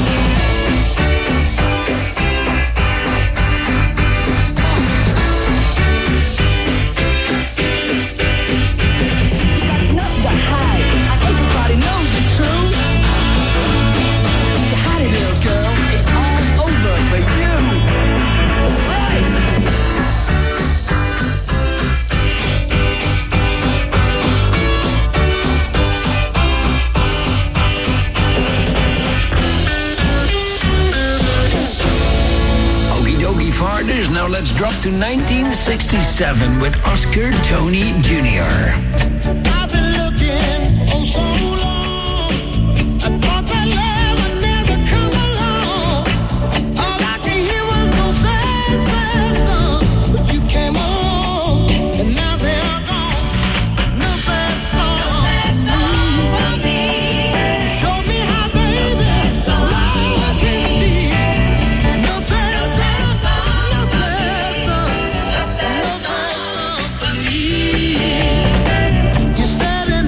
You got nothing to hide, and everybody knows it's true. You hide it, little girl. It's all over for you. Right. Okie dokie farters, now let's drop to 1967 with Oscar Tony Jr. I've been looking oh so long. I thought that love would never come along. All I could hear was those sad, sad songs. But you came along, and now they are gone. No sad song for me. Show me how, baby, love can be. No sad song, no sad song, no sad song for me. You said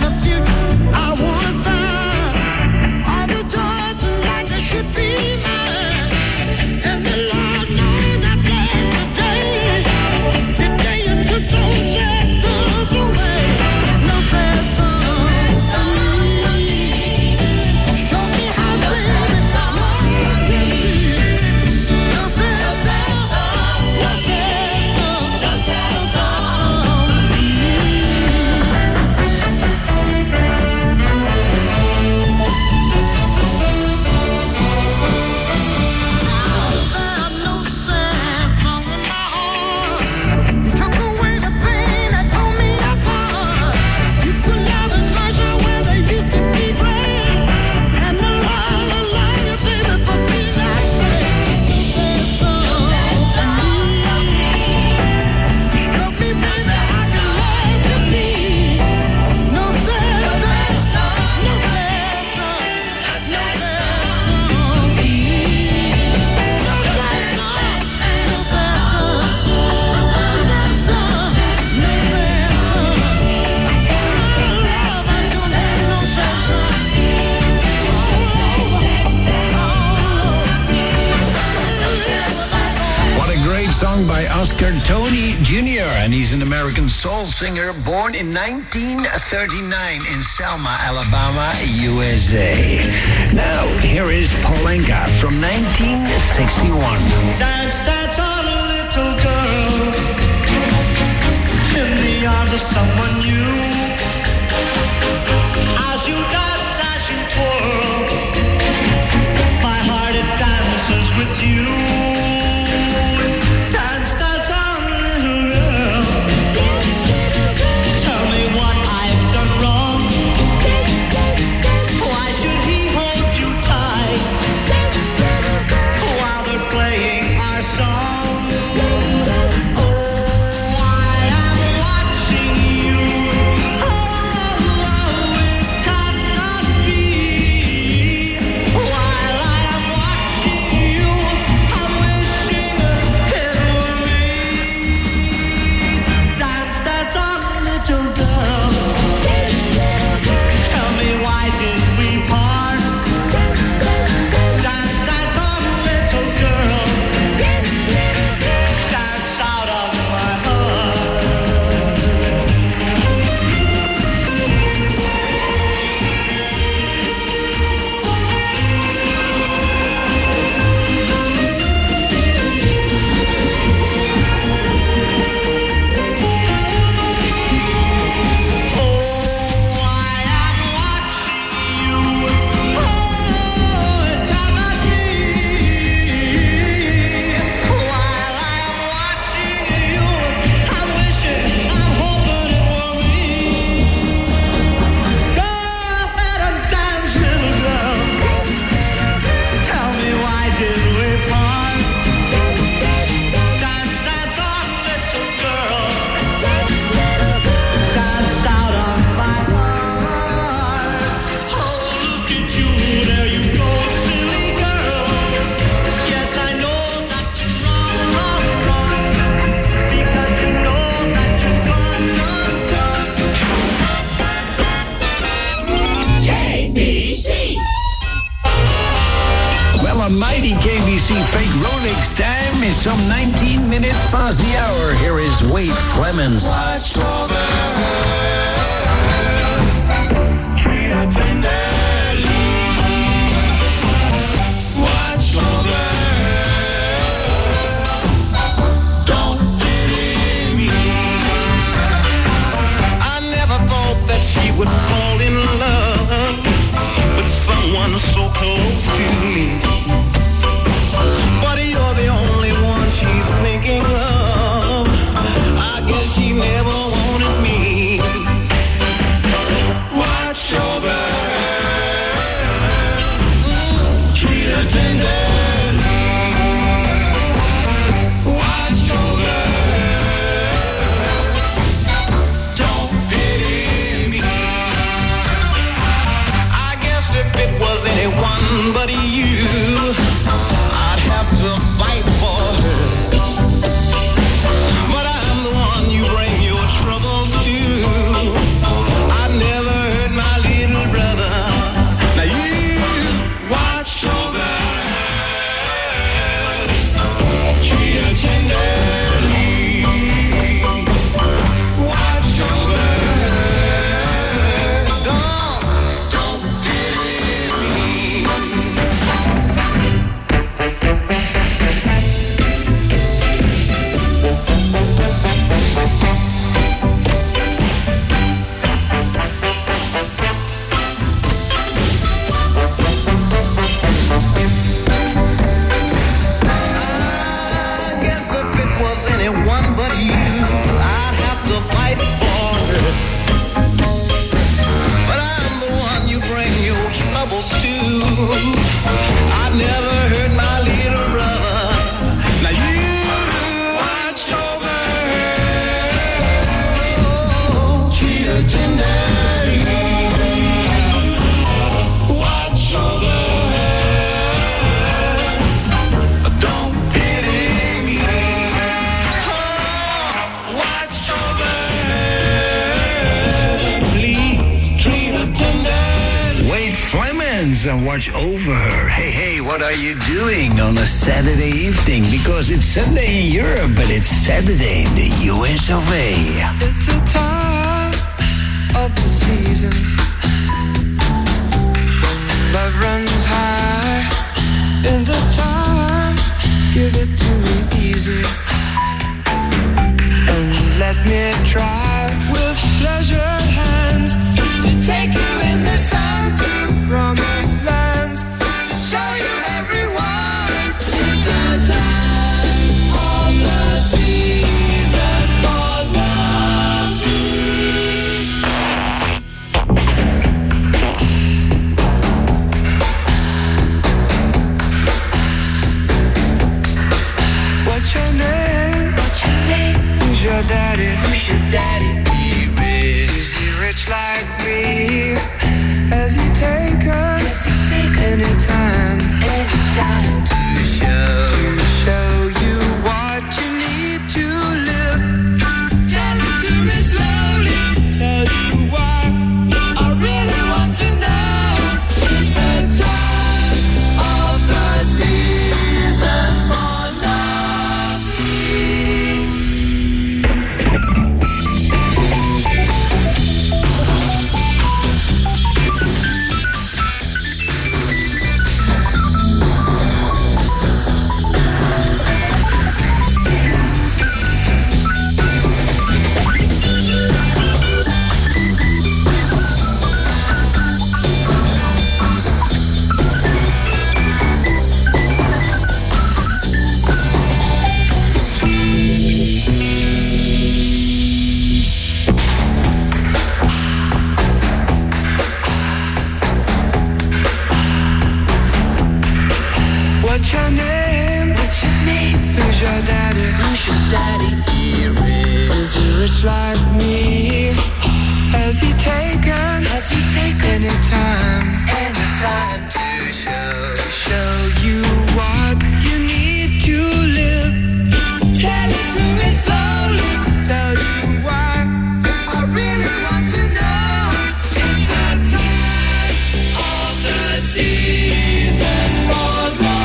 song by Oscar Tony Jr., and he's an American soul singer born in 1939 in Selma, Alabama, USA. Now, here is Polenka from 1961. Dance, dance on, little girl, in the arms of someone new. As you dance, as you twirl, my heart it dances with you. Dance, dance on, little girl. Tell me what I've done wrong. Why should he hold you tight while they're playing our song? Oh, I am watching you. Oh, it cannot be. While I am watching you, I'm wishing it were me. Dance, dance on, little girl. Tell me why did we part? Dance, dance on, little girl. Dance out of my heart. Oh, I am watching you. Oh, it cannot be. While I am watching you, I'm wishing, I'm hoping it were me. Go ahead and dance, little girl. Tell me why did we part? Dance, dance on, little girl. Dance out of my heart. Oh, look at you, there you go, silly girl. Yes, I know that you're wrong, because you know that you're gone, KBC. Well, a mighty KBC fake Rolex time is some 19 minutes past the hour. Here is Wade Clemens. Watch over her, treat her tenderly. Watch over her, don't pity me. I never thought that she would fall in love with someone so close to me. But you're the only one she's thinking of. I guess she never wanted me. Watch over her, treat her tenderly. Watch over her, don't pity me. I guess if it was anyone but you, I'd have to fight for her. But I'm the one you bring your troubles to. I never hurt my little brother. Now you Watch over her, treat her tenderly. Watch over her, don't pity me. I guess if it was anyone but you, I'd have to fight for her. But I'm the one you bring your troubles to. I never hurt my little brother. Now you watch over her, Treat her tenderly. Watch over her, don't pity me. Watch over her, please treat her tenderly. Wade Clemens and Watch Over Her. Hey, what are you doing on a Saturday evening? Because it's Sunday in Europe, but it's Saturday in the US of A. It's the time of the season when love runs high. In this time, give it to me easy and let me try with pleasured hands to take you in the sun to promised lands, to show you everyone. It's the time of the season for love. What's your name? What's your name? Who's your daddy? Who's your daddy? Is he rich like me? Has he taken anytime to show you what you need to live? Tell it to me slowly. Tell you why I really want to know. It's the time of the season for love. What's your name? What's your name? Who's your daddy? Who's your daddy? Is he rich like me? Has he taken any time to show you what you need to live? Tell it to me slowly. Tell you why I really want to know. It's the time of the season for love.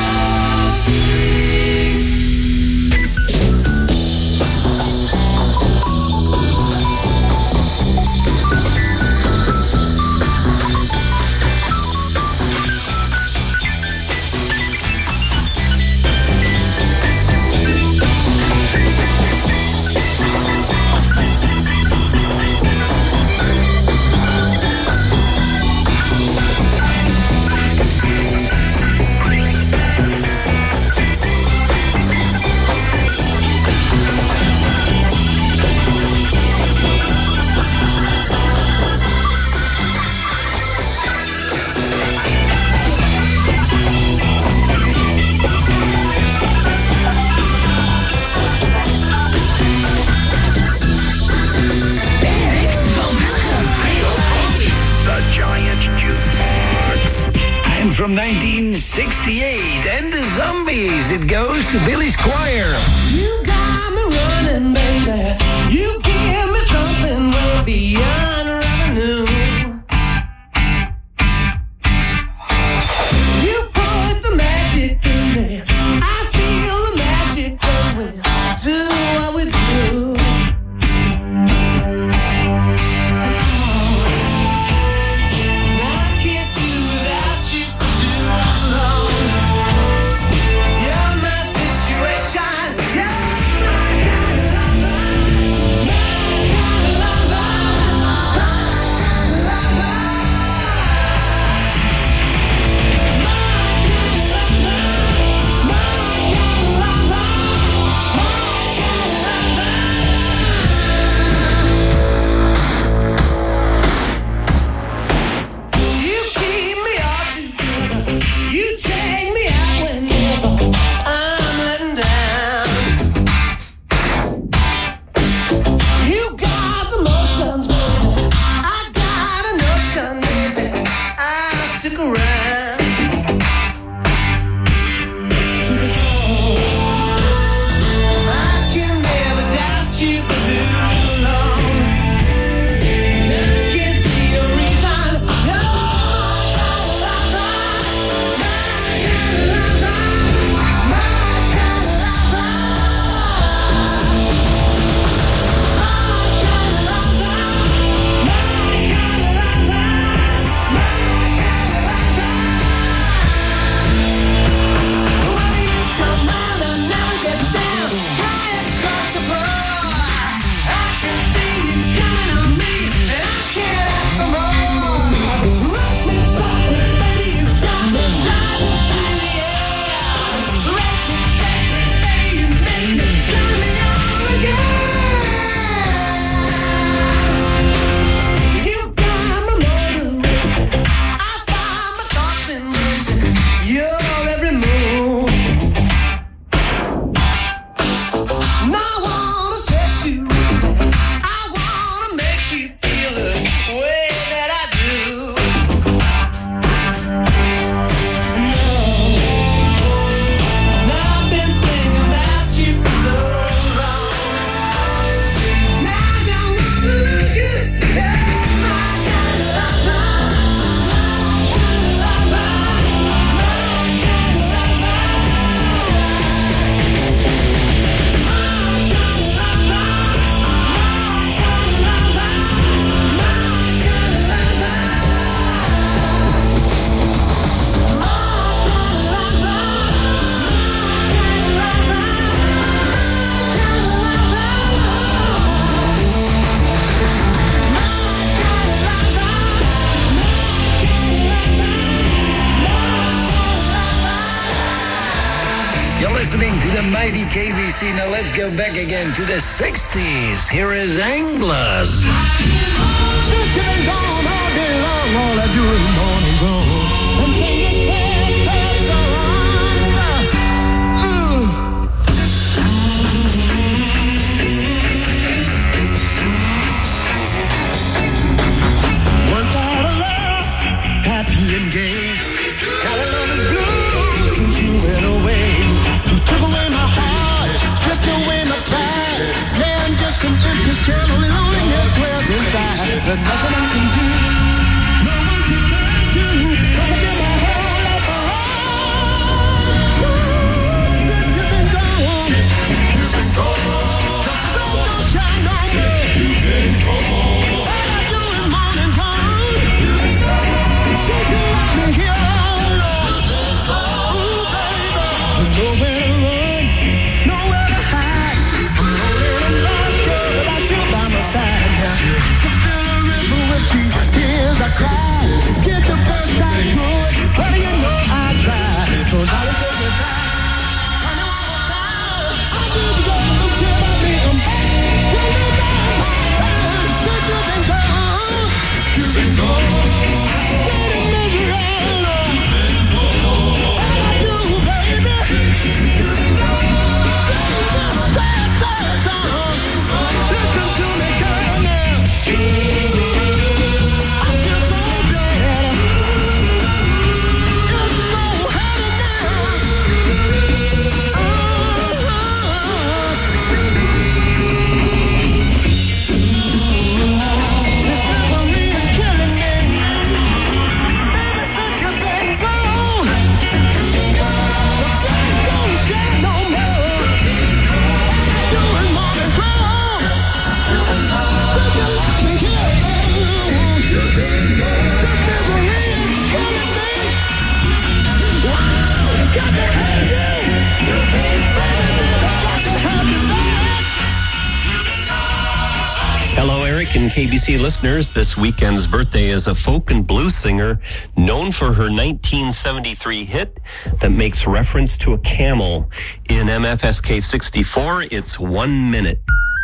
And from 1968, and the Zombies, it goes to Billy Squier. You got me running, baby. You give me something way beyond revenue. You put the magic in me. I feel the magic when we do what we do. I can't do without you too long. You're my situation. KBC. Now let's go back again to the 60s. Here is Anglers. Since you've been gone all day long, all I do is moan and groan. And sing your sad song. Once I had a love, happy and gay. Now the love is blue since you went away. You took away my heart, stripped away my pride. Now I'm just an empty shell, only loneliness dwells inside. There's nothing I can do, no one can turn to. I give my whole life around. Since you've been gone, the sun don't shine no more. All I do is moan and groan. Since you left me here all alone. Ooh, baby, nowhere to run, nowhere to hide. I'm lonely and lost, girl, without you by my side. Now, to fill a river with these tears I cry. Get the best I could, but you know I tried. So now let's say goodbye. Honey, one more time. I need to go until I meet 'em. Till they die my time. Since you've been gone, you've been gone. Sad and miserable. All I do, baby, sing this sad, sad song. Listen to me, girl, now. I feel so bad. You're so heavy now. This memory is killing me. Baby, since you've been gone, the sun don't shine no more. All I do is moan and groan. Since you left me here alone, this misery is killing me. Wow, you got to have you. Baby, got to have you back. Hello, Eric and KBC listeners. This weekend's birthday is a folk and blues singer known for her 1973 hit that makes reference to a camel. In MFSK 64, it's 1 minute.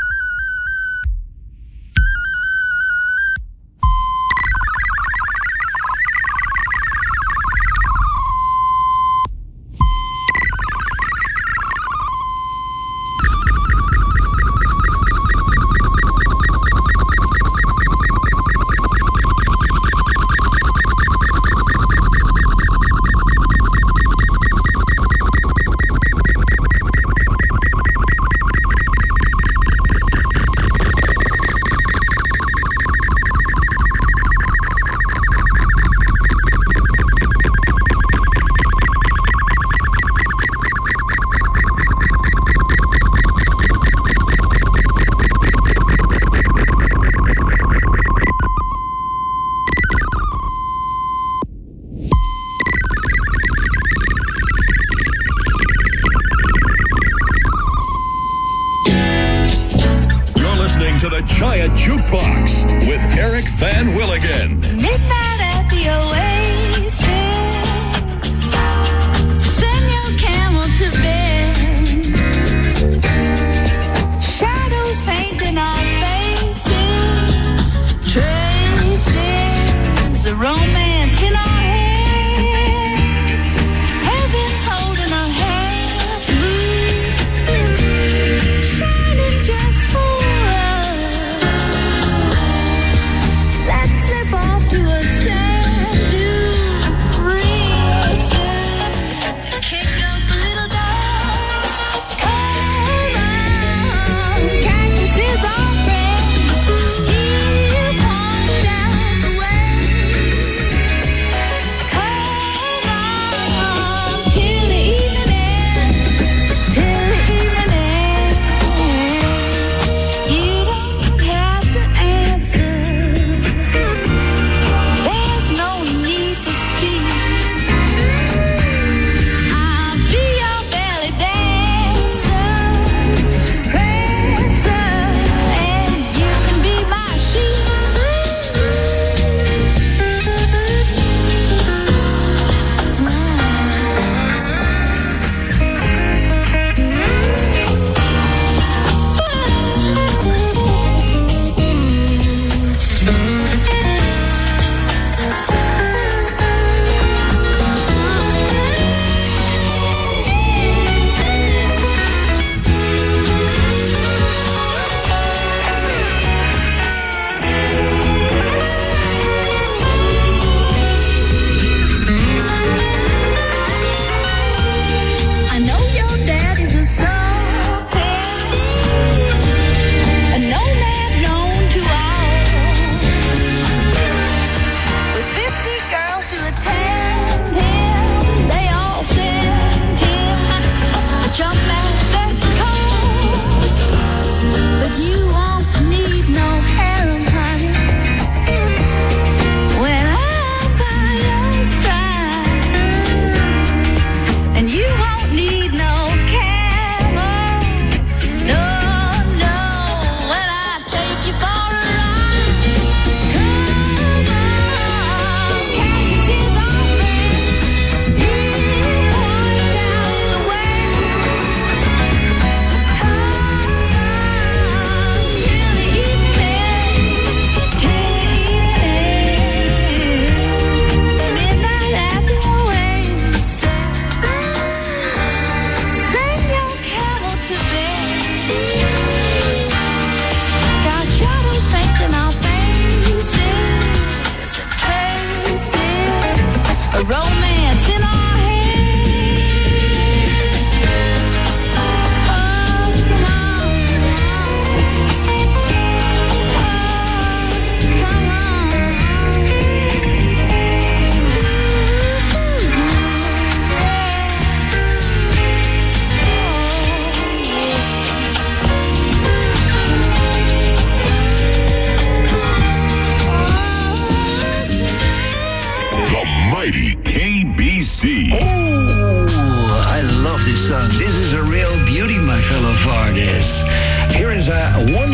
You're listening to the Giant Jukebox with Eric Van Willigan. Midnight at the Oasis. Send your camel to bed. Shadows painting our faces. Traces of romance in our heads. Heaven's holding our hands. Shining just for us. Let's slip off to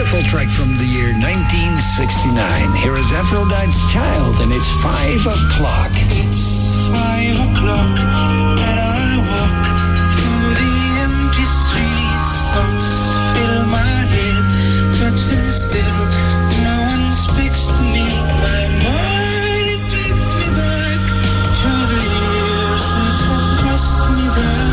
beautiful track from the year 1969. Here is Aphrodite's Child, and it's 5 o'clock. It's 5 o'clock, and I walk through the empty streets. Thoughts fill my head, but still no one speaks to me. My mind takes me back to the years that have passed me by.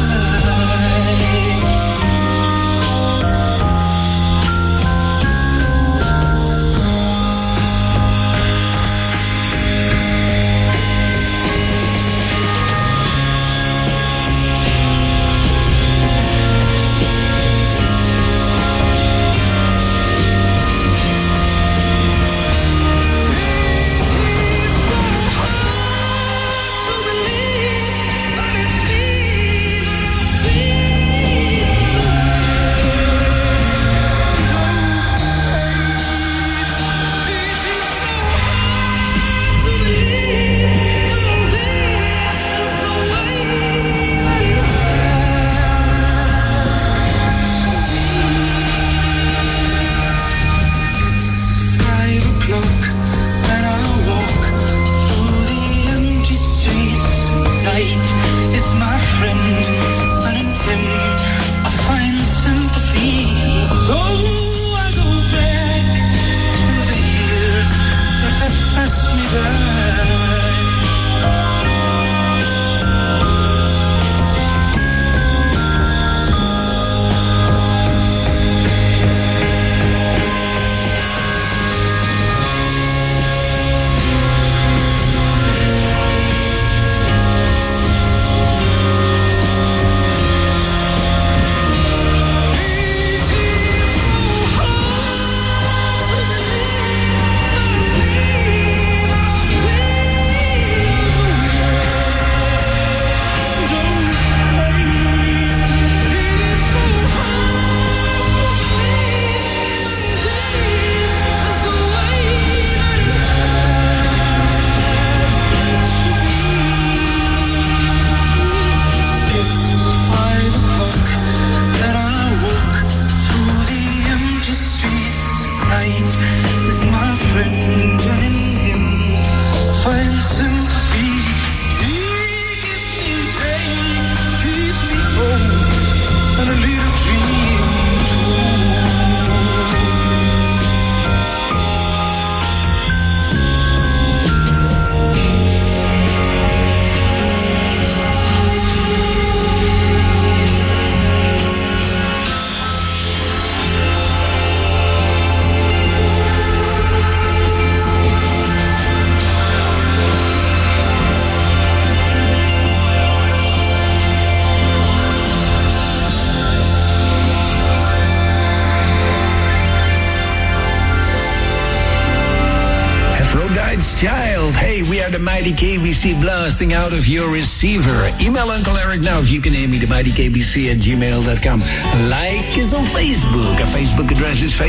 Child. Hey, we are the Mighty KBC blasting out of your receiver. Email Uncle Eric now if you can hear me, themightykbc@gmail.com. Like us on Facebook. Our Facebook address is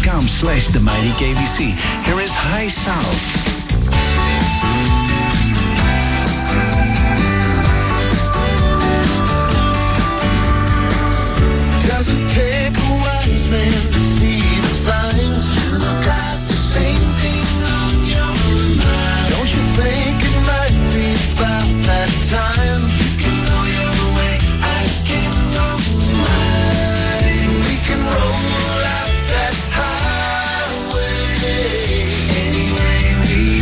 facebook.com/themightykbc. Here is High South. Doesn't take a wise man to see the signs. You got the same thing on your mind. Don't you think it might be about that time? You can go your way, I can go mine. We can roll out that highway any way we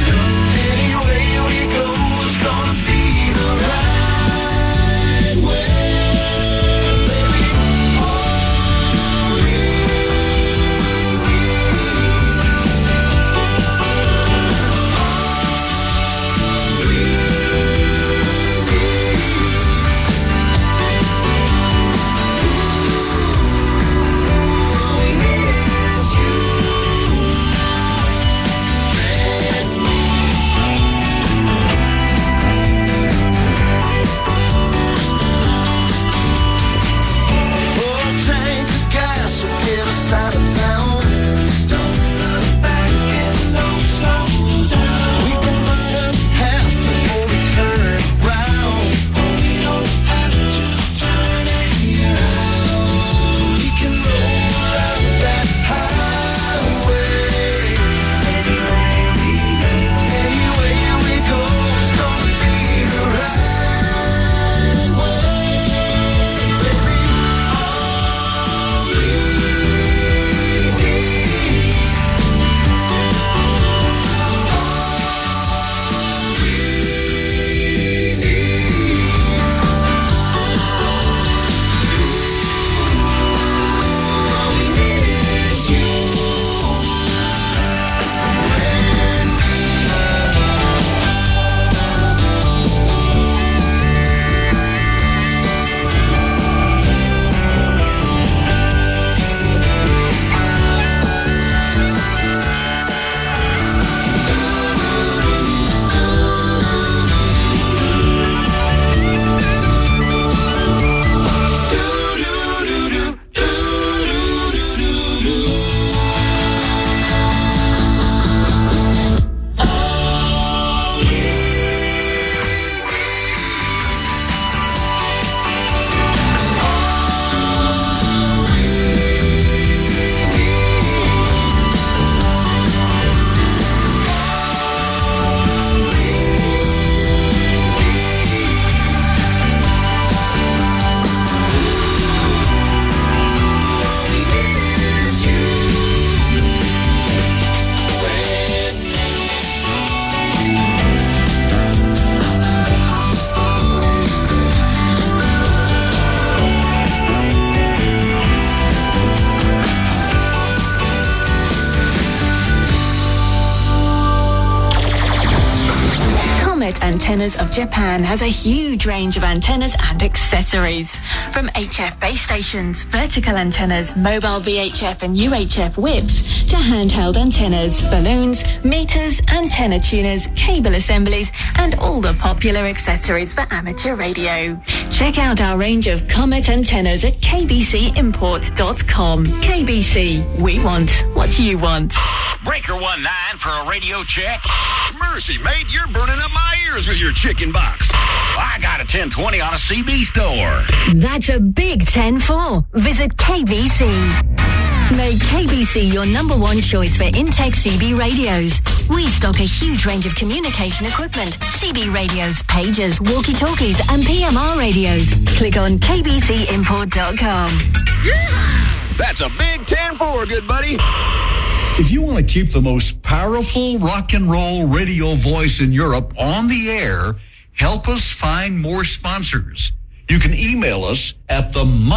Antennas of Japan has a huge range of antennas and accessories. From HF base stations, vertical antennas, mobile VHF and UHF whips, to handheld antennas, balloons, meters, antenna tuners, cable assemblies, and all the popular accessories for amateur radio. Check out our range of Comet antennas at kbcimport.com. KBC, we want what you want. Breaker 19 for a radio check. Mercy, mate, you're burning up my ears with your chicken box. I got a 1020 on a CB store. That's a big 10-4. Visit KBC. Make KBC your number one choice for in-tech CB radios. We stock a huge range of communication equipment, CB radios, pagers, walkie-talkies, and PMR radios. Click on kbcimport.com. That's a big 10-4, good buddy. If you want to keep the most powerful rock and roll radio voice in Europe on the air, help us find more sponsors. You can email us at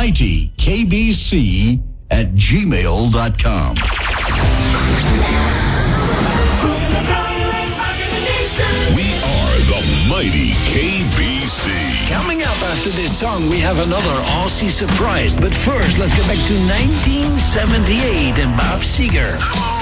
themightykbc@gmail.com. We are the Mighty KBC. Coming up after this song, we have another Aussie surprise. But first, let's go back to 1978 and Bob Seger.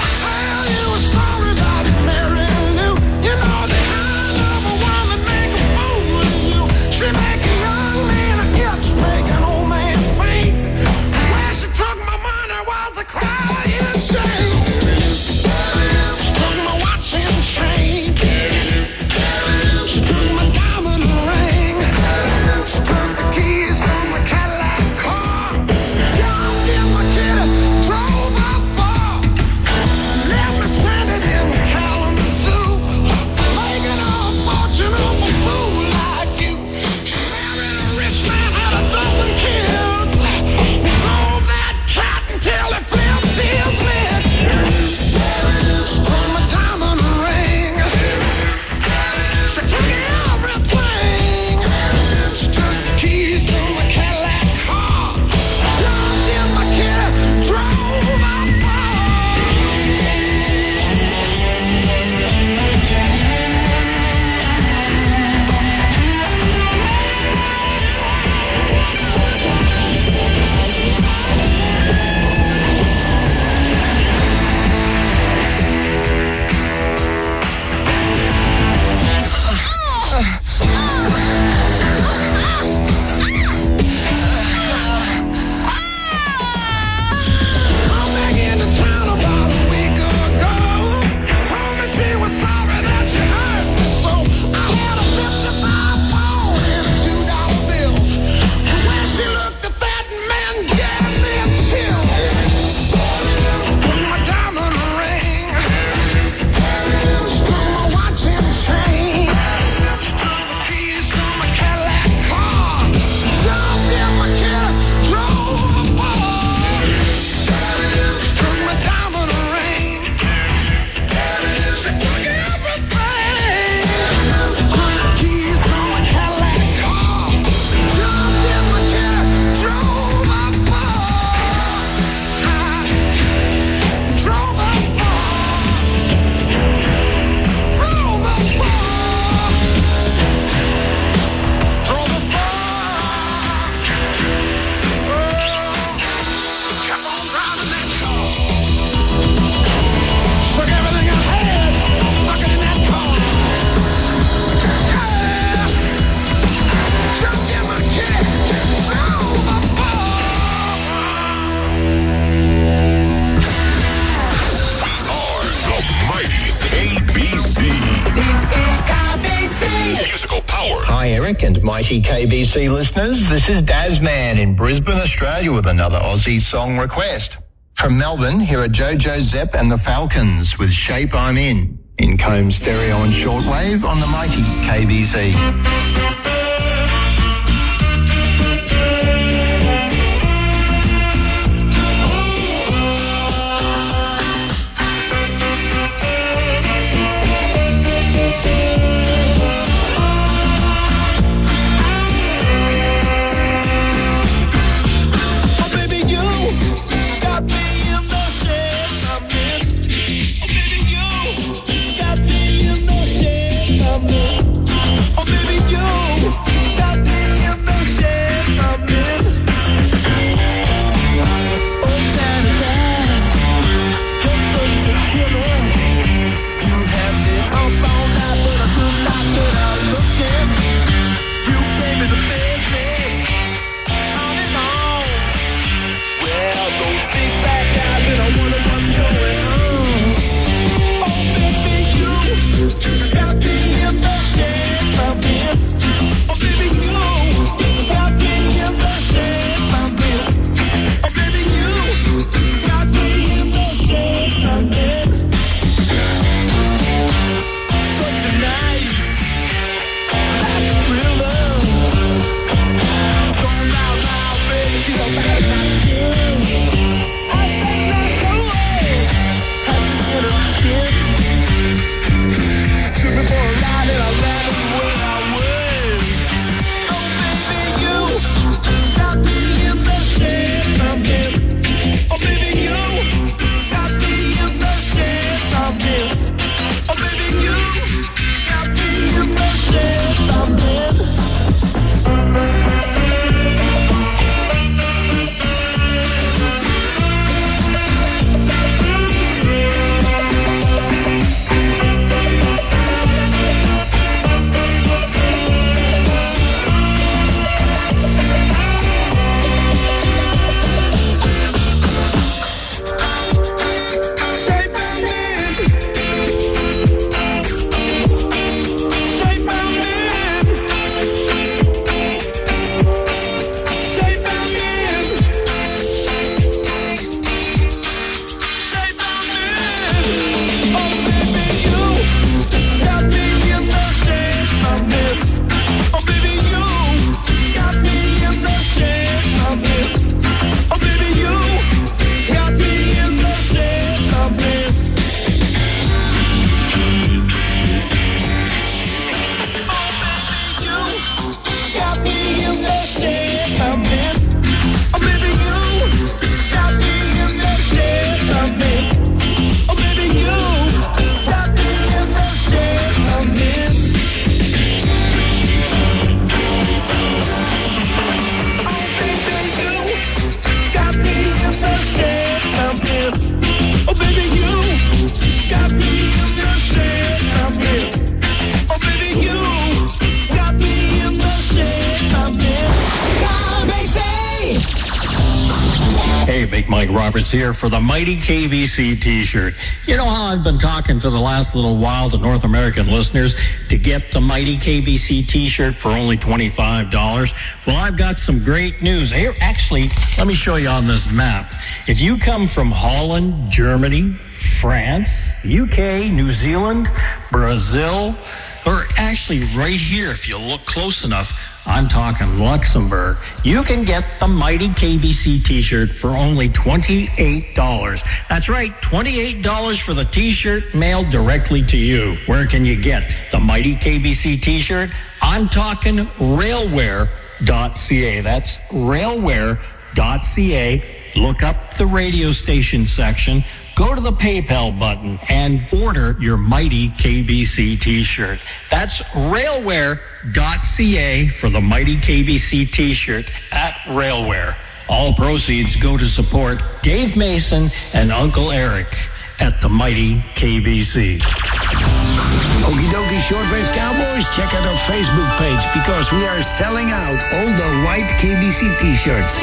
Mighty KBC listeners, this is Dazman in Brisbane, Australia with another Aussie song request. From Melbourne, here are Jojo Zepp and the Falcons with Shape I'm In Comb Stereo and Shortwave on the Mighty KBC. Oh, Roberts here for the Mighty KBC T-shirt. You know how I've been talking for the last little while to North American listeners to get the Mighty KBC T-shirt for only $25? Well, I've got some great news. Here, actually, let me show you on this map. If you come from Holland, Germany, France, UK, New Zealand, Brazil, or actually right here, if you look close enough, I'm talking Luxembourg, you can get the Mighty KBC T-shirt for only $28. That's right, $28 for the T-shirt mailed directly to you. Where can you get the Mighty KBC T-shirt? I'm talking railware.ca. That's railware.ca. Look up the radio station section. Go to the PayPal button and order your Mighty KBC T-shirt. That's railware.ca for the Mighty KBC T-shirt at Railware. All proceeds go to support Dave Mason and Uncle Eric at the Mighty KBC. Okie dokie, Shortwave Cowboys, check out our Facebook page because we are selling out all the white KBC T-shirts.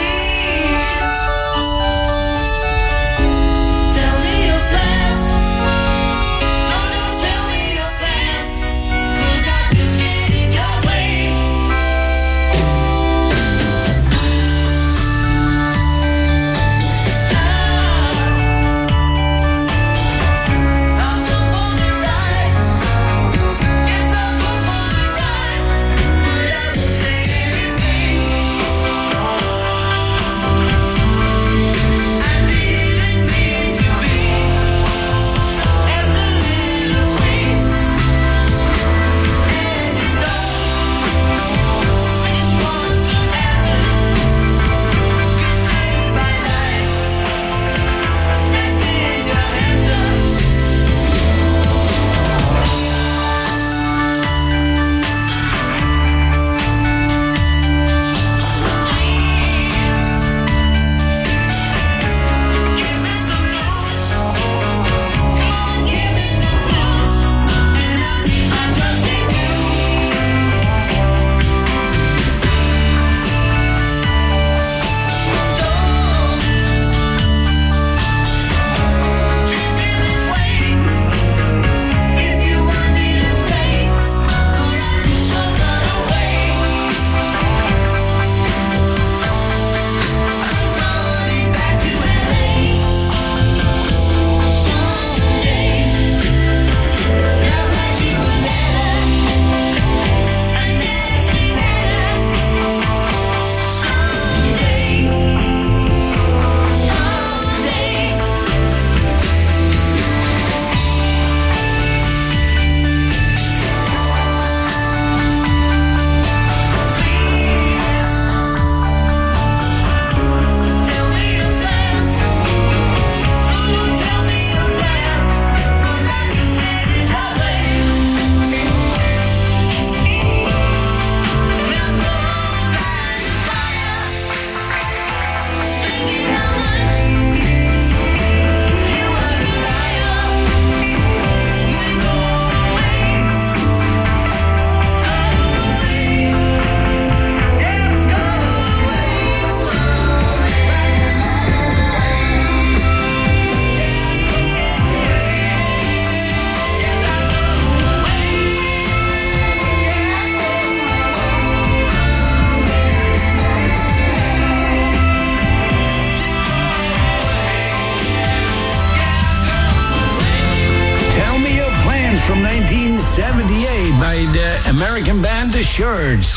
American band The Shirts.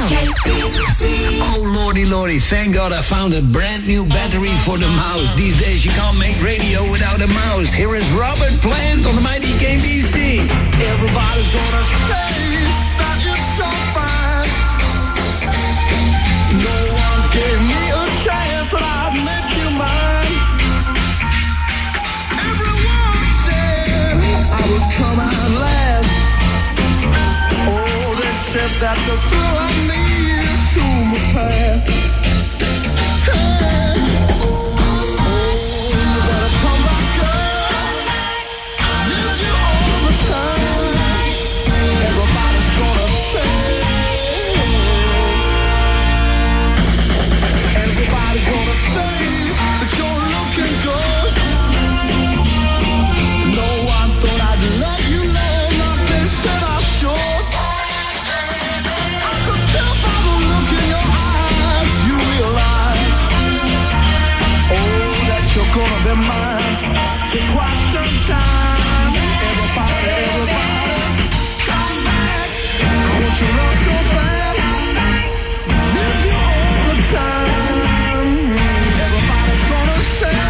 Oh, lordy, lordy, thank God I found a brand new battery for the mouse. These days you can't make radio without a mouse. Here is Robert Plant on the Mighty KBC. Everybody's gonna say that you're so fine. No one gave me a chance and I'd make you mine. Everyone said I would come out last. Oh, they said that the thrill of me is soon will pass. Hey, oh, you better come back, girl. for quite some time. Everybody, come back. I want your love so bad. Miss you all the time. Everybody's gonna say.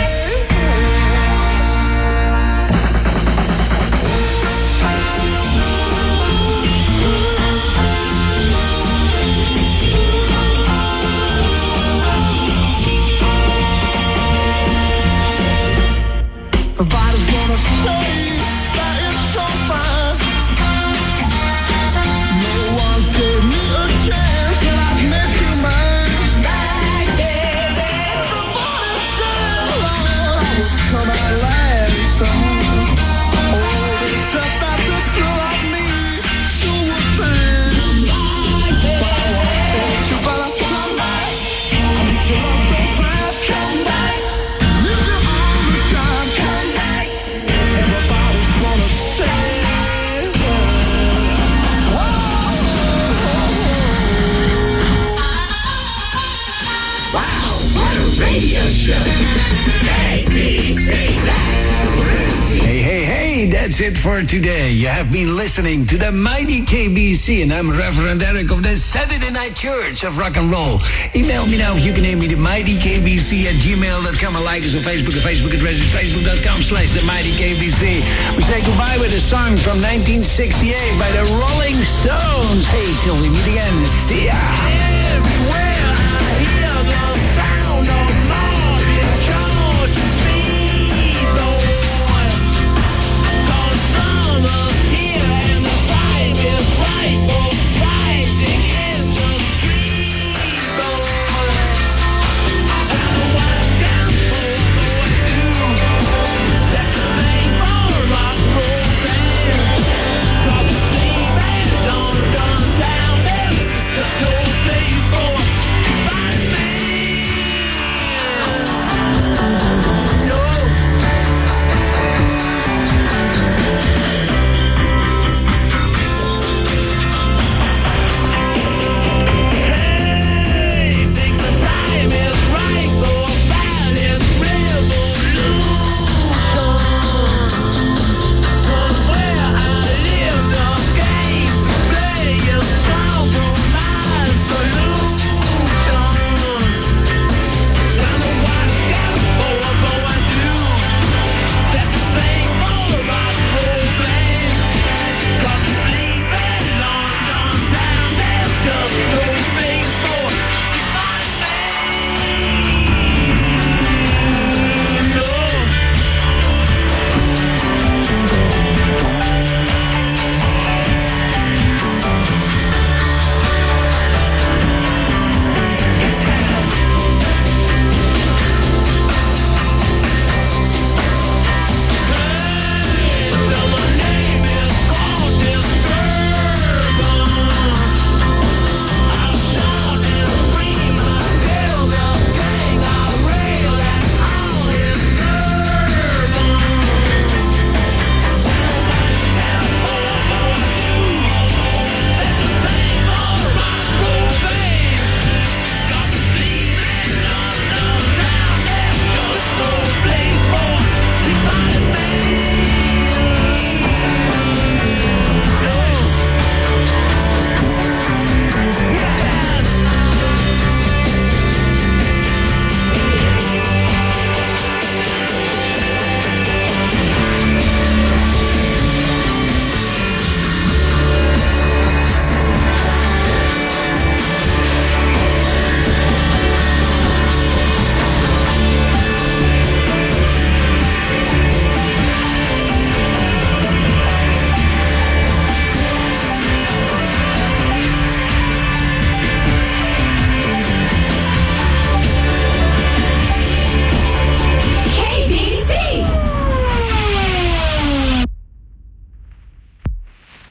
Everybody's gonna say that it's so fine. No one gave me a chance and I'd make you mine. Everybody said I would come out last. Oh, they said that the thrill of me sure would pain. But I wanna say that you better come back. I need your love so bad. Come back. Miss you all the time. Come back. Everybody's gonna say. Wow, what a radio show. Hey, that's it for today. You have been listening to the mighty KBC, and I'm Reverend Eric of the Saturday Night Church of Rock and Roll. Email me now if you can hear me, themightykbc@gmail.com, and like us on Facebook. The Facebook address is facebook.com/themightykbc. We say goodbye with a song from 1968 by the Rolling Stones. Hey, till we meet again. See ya.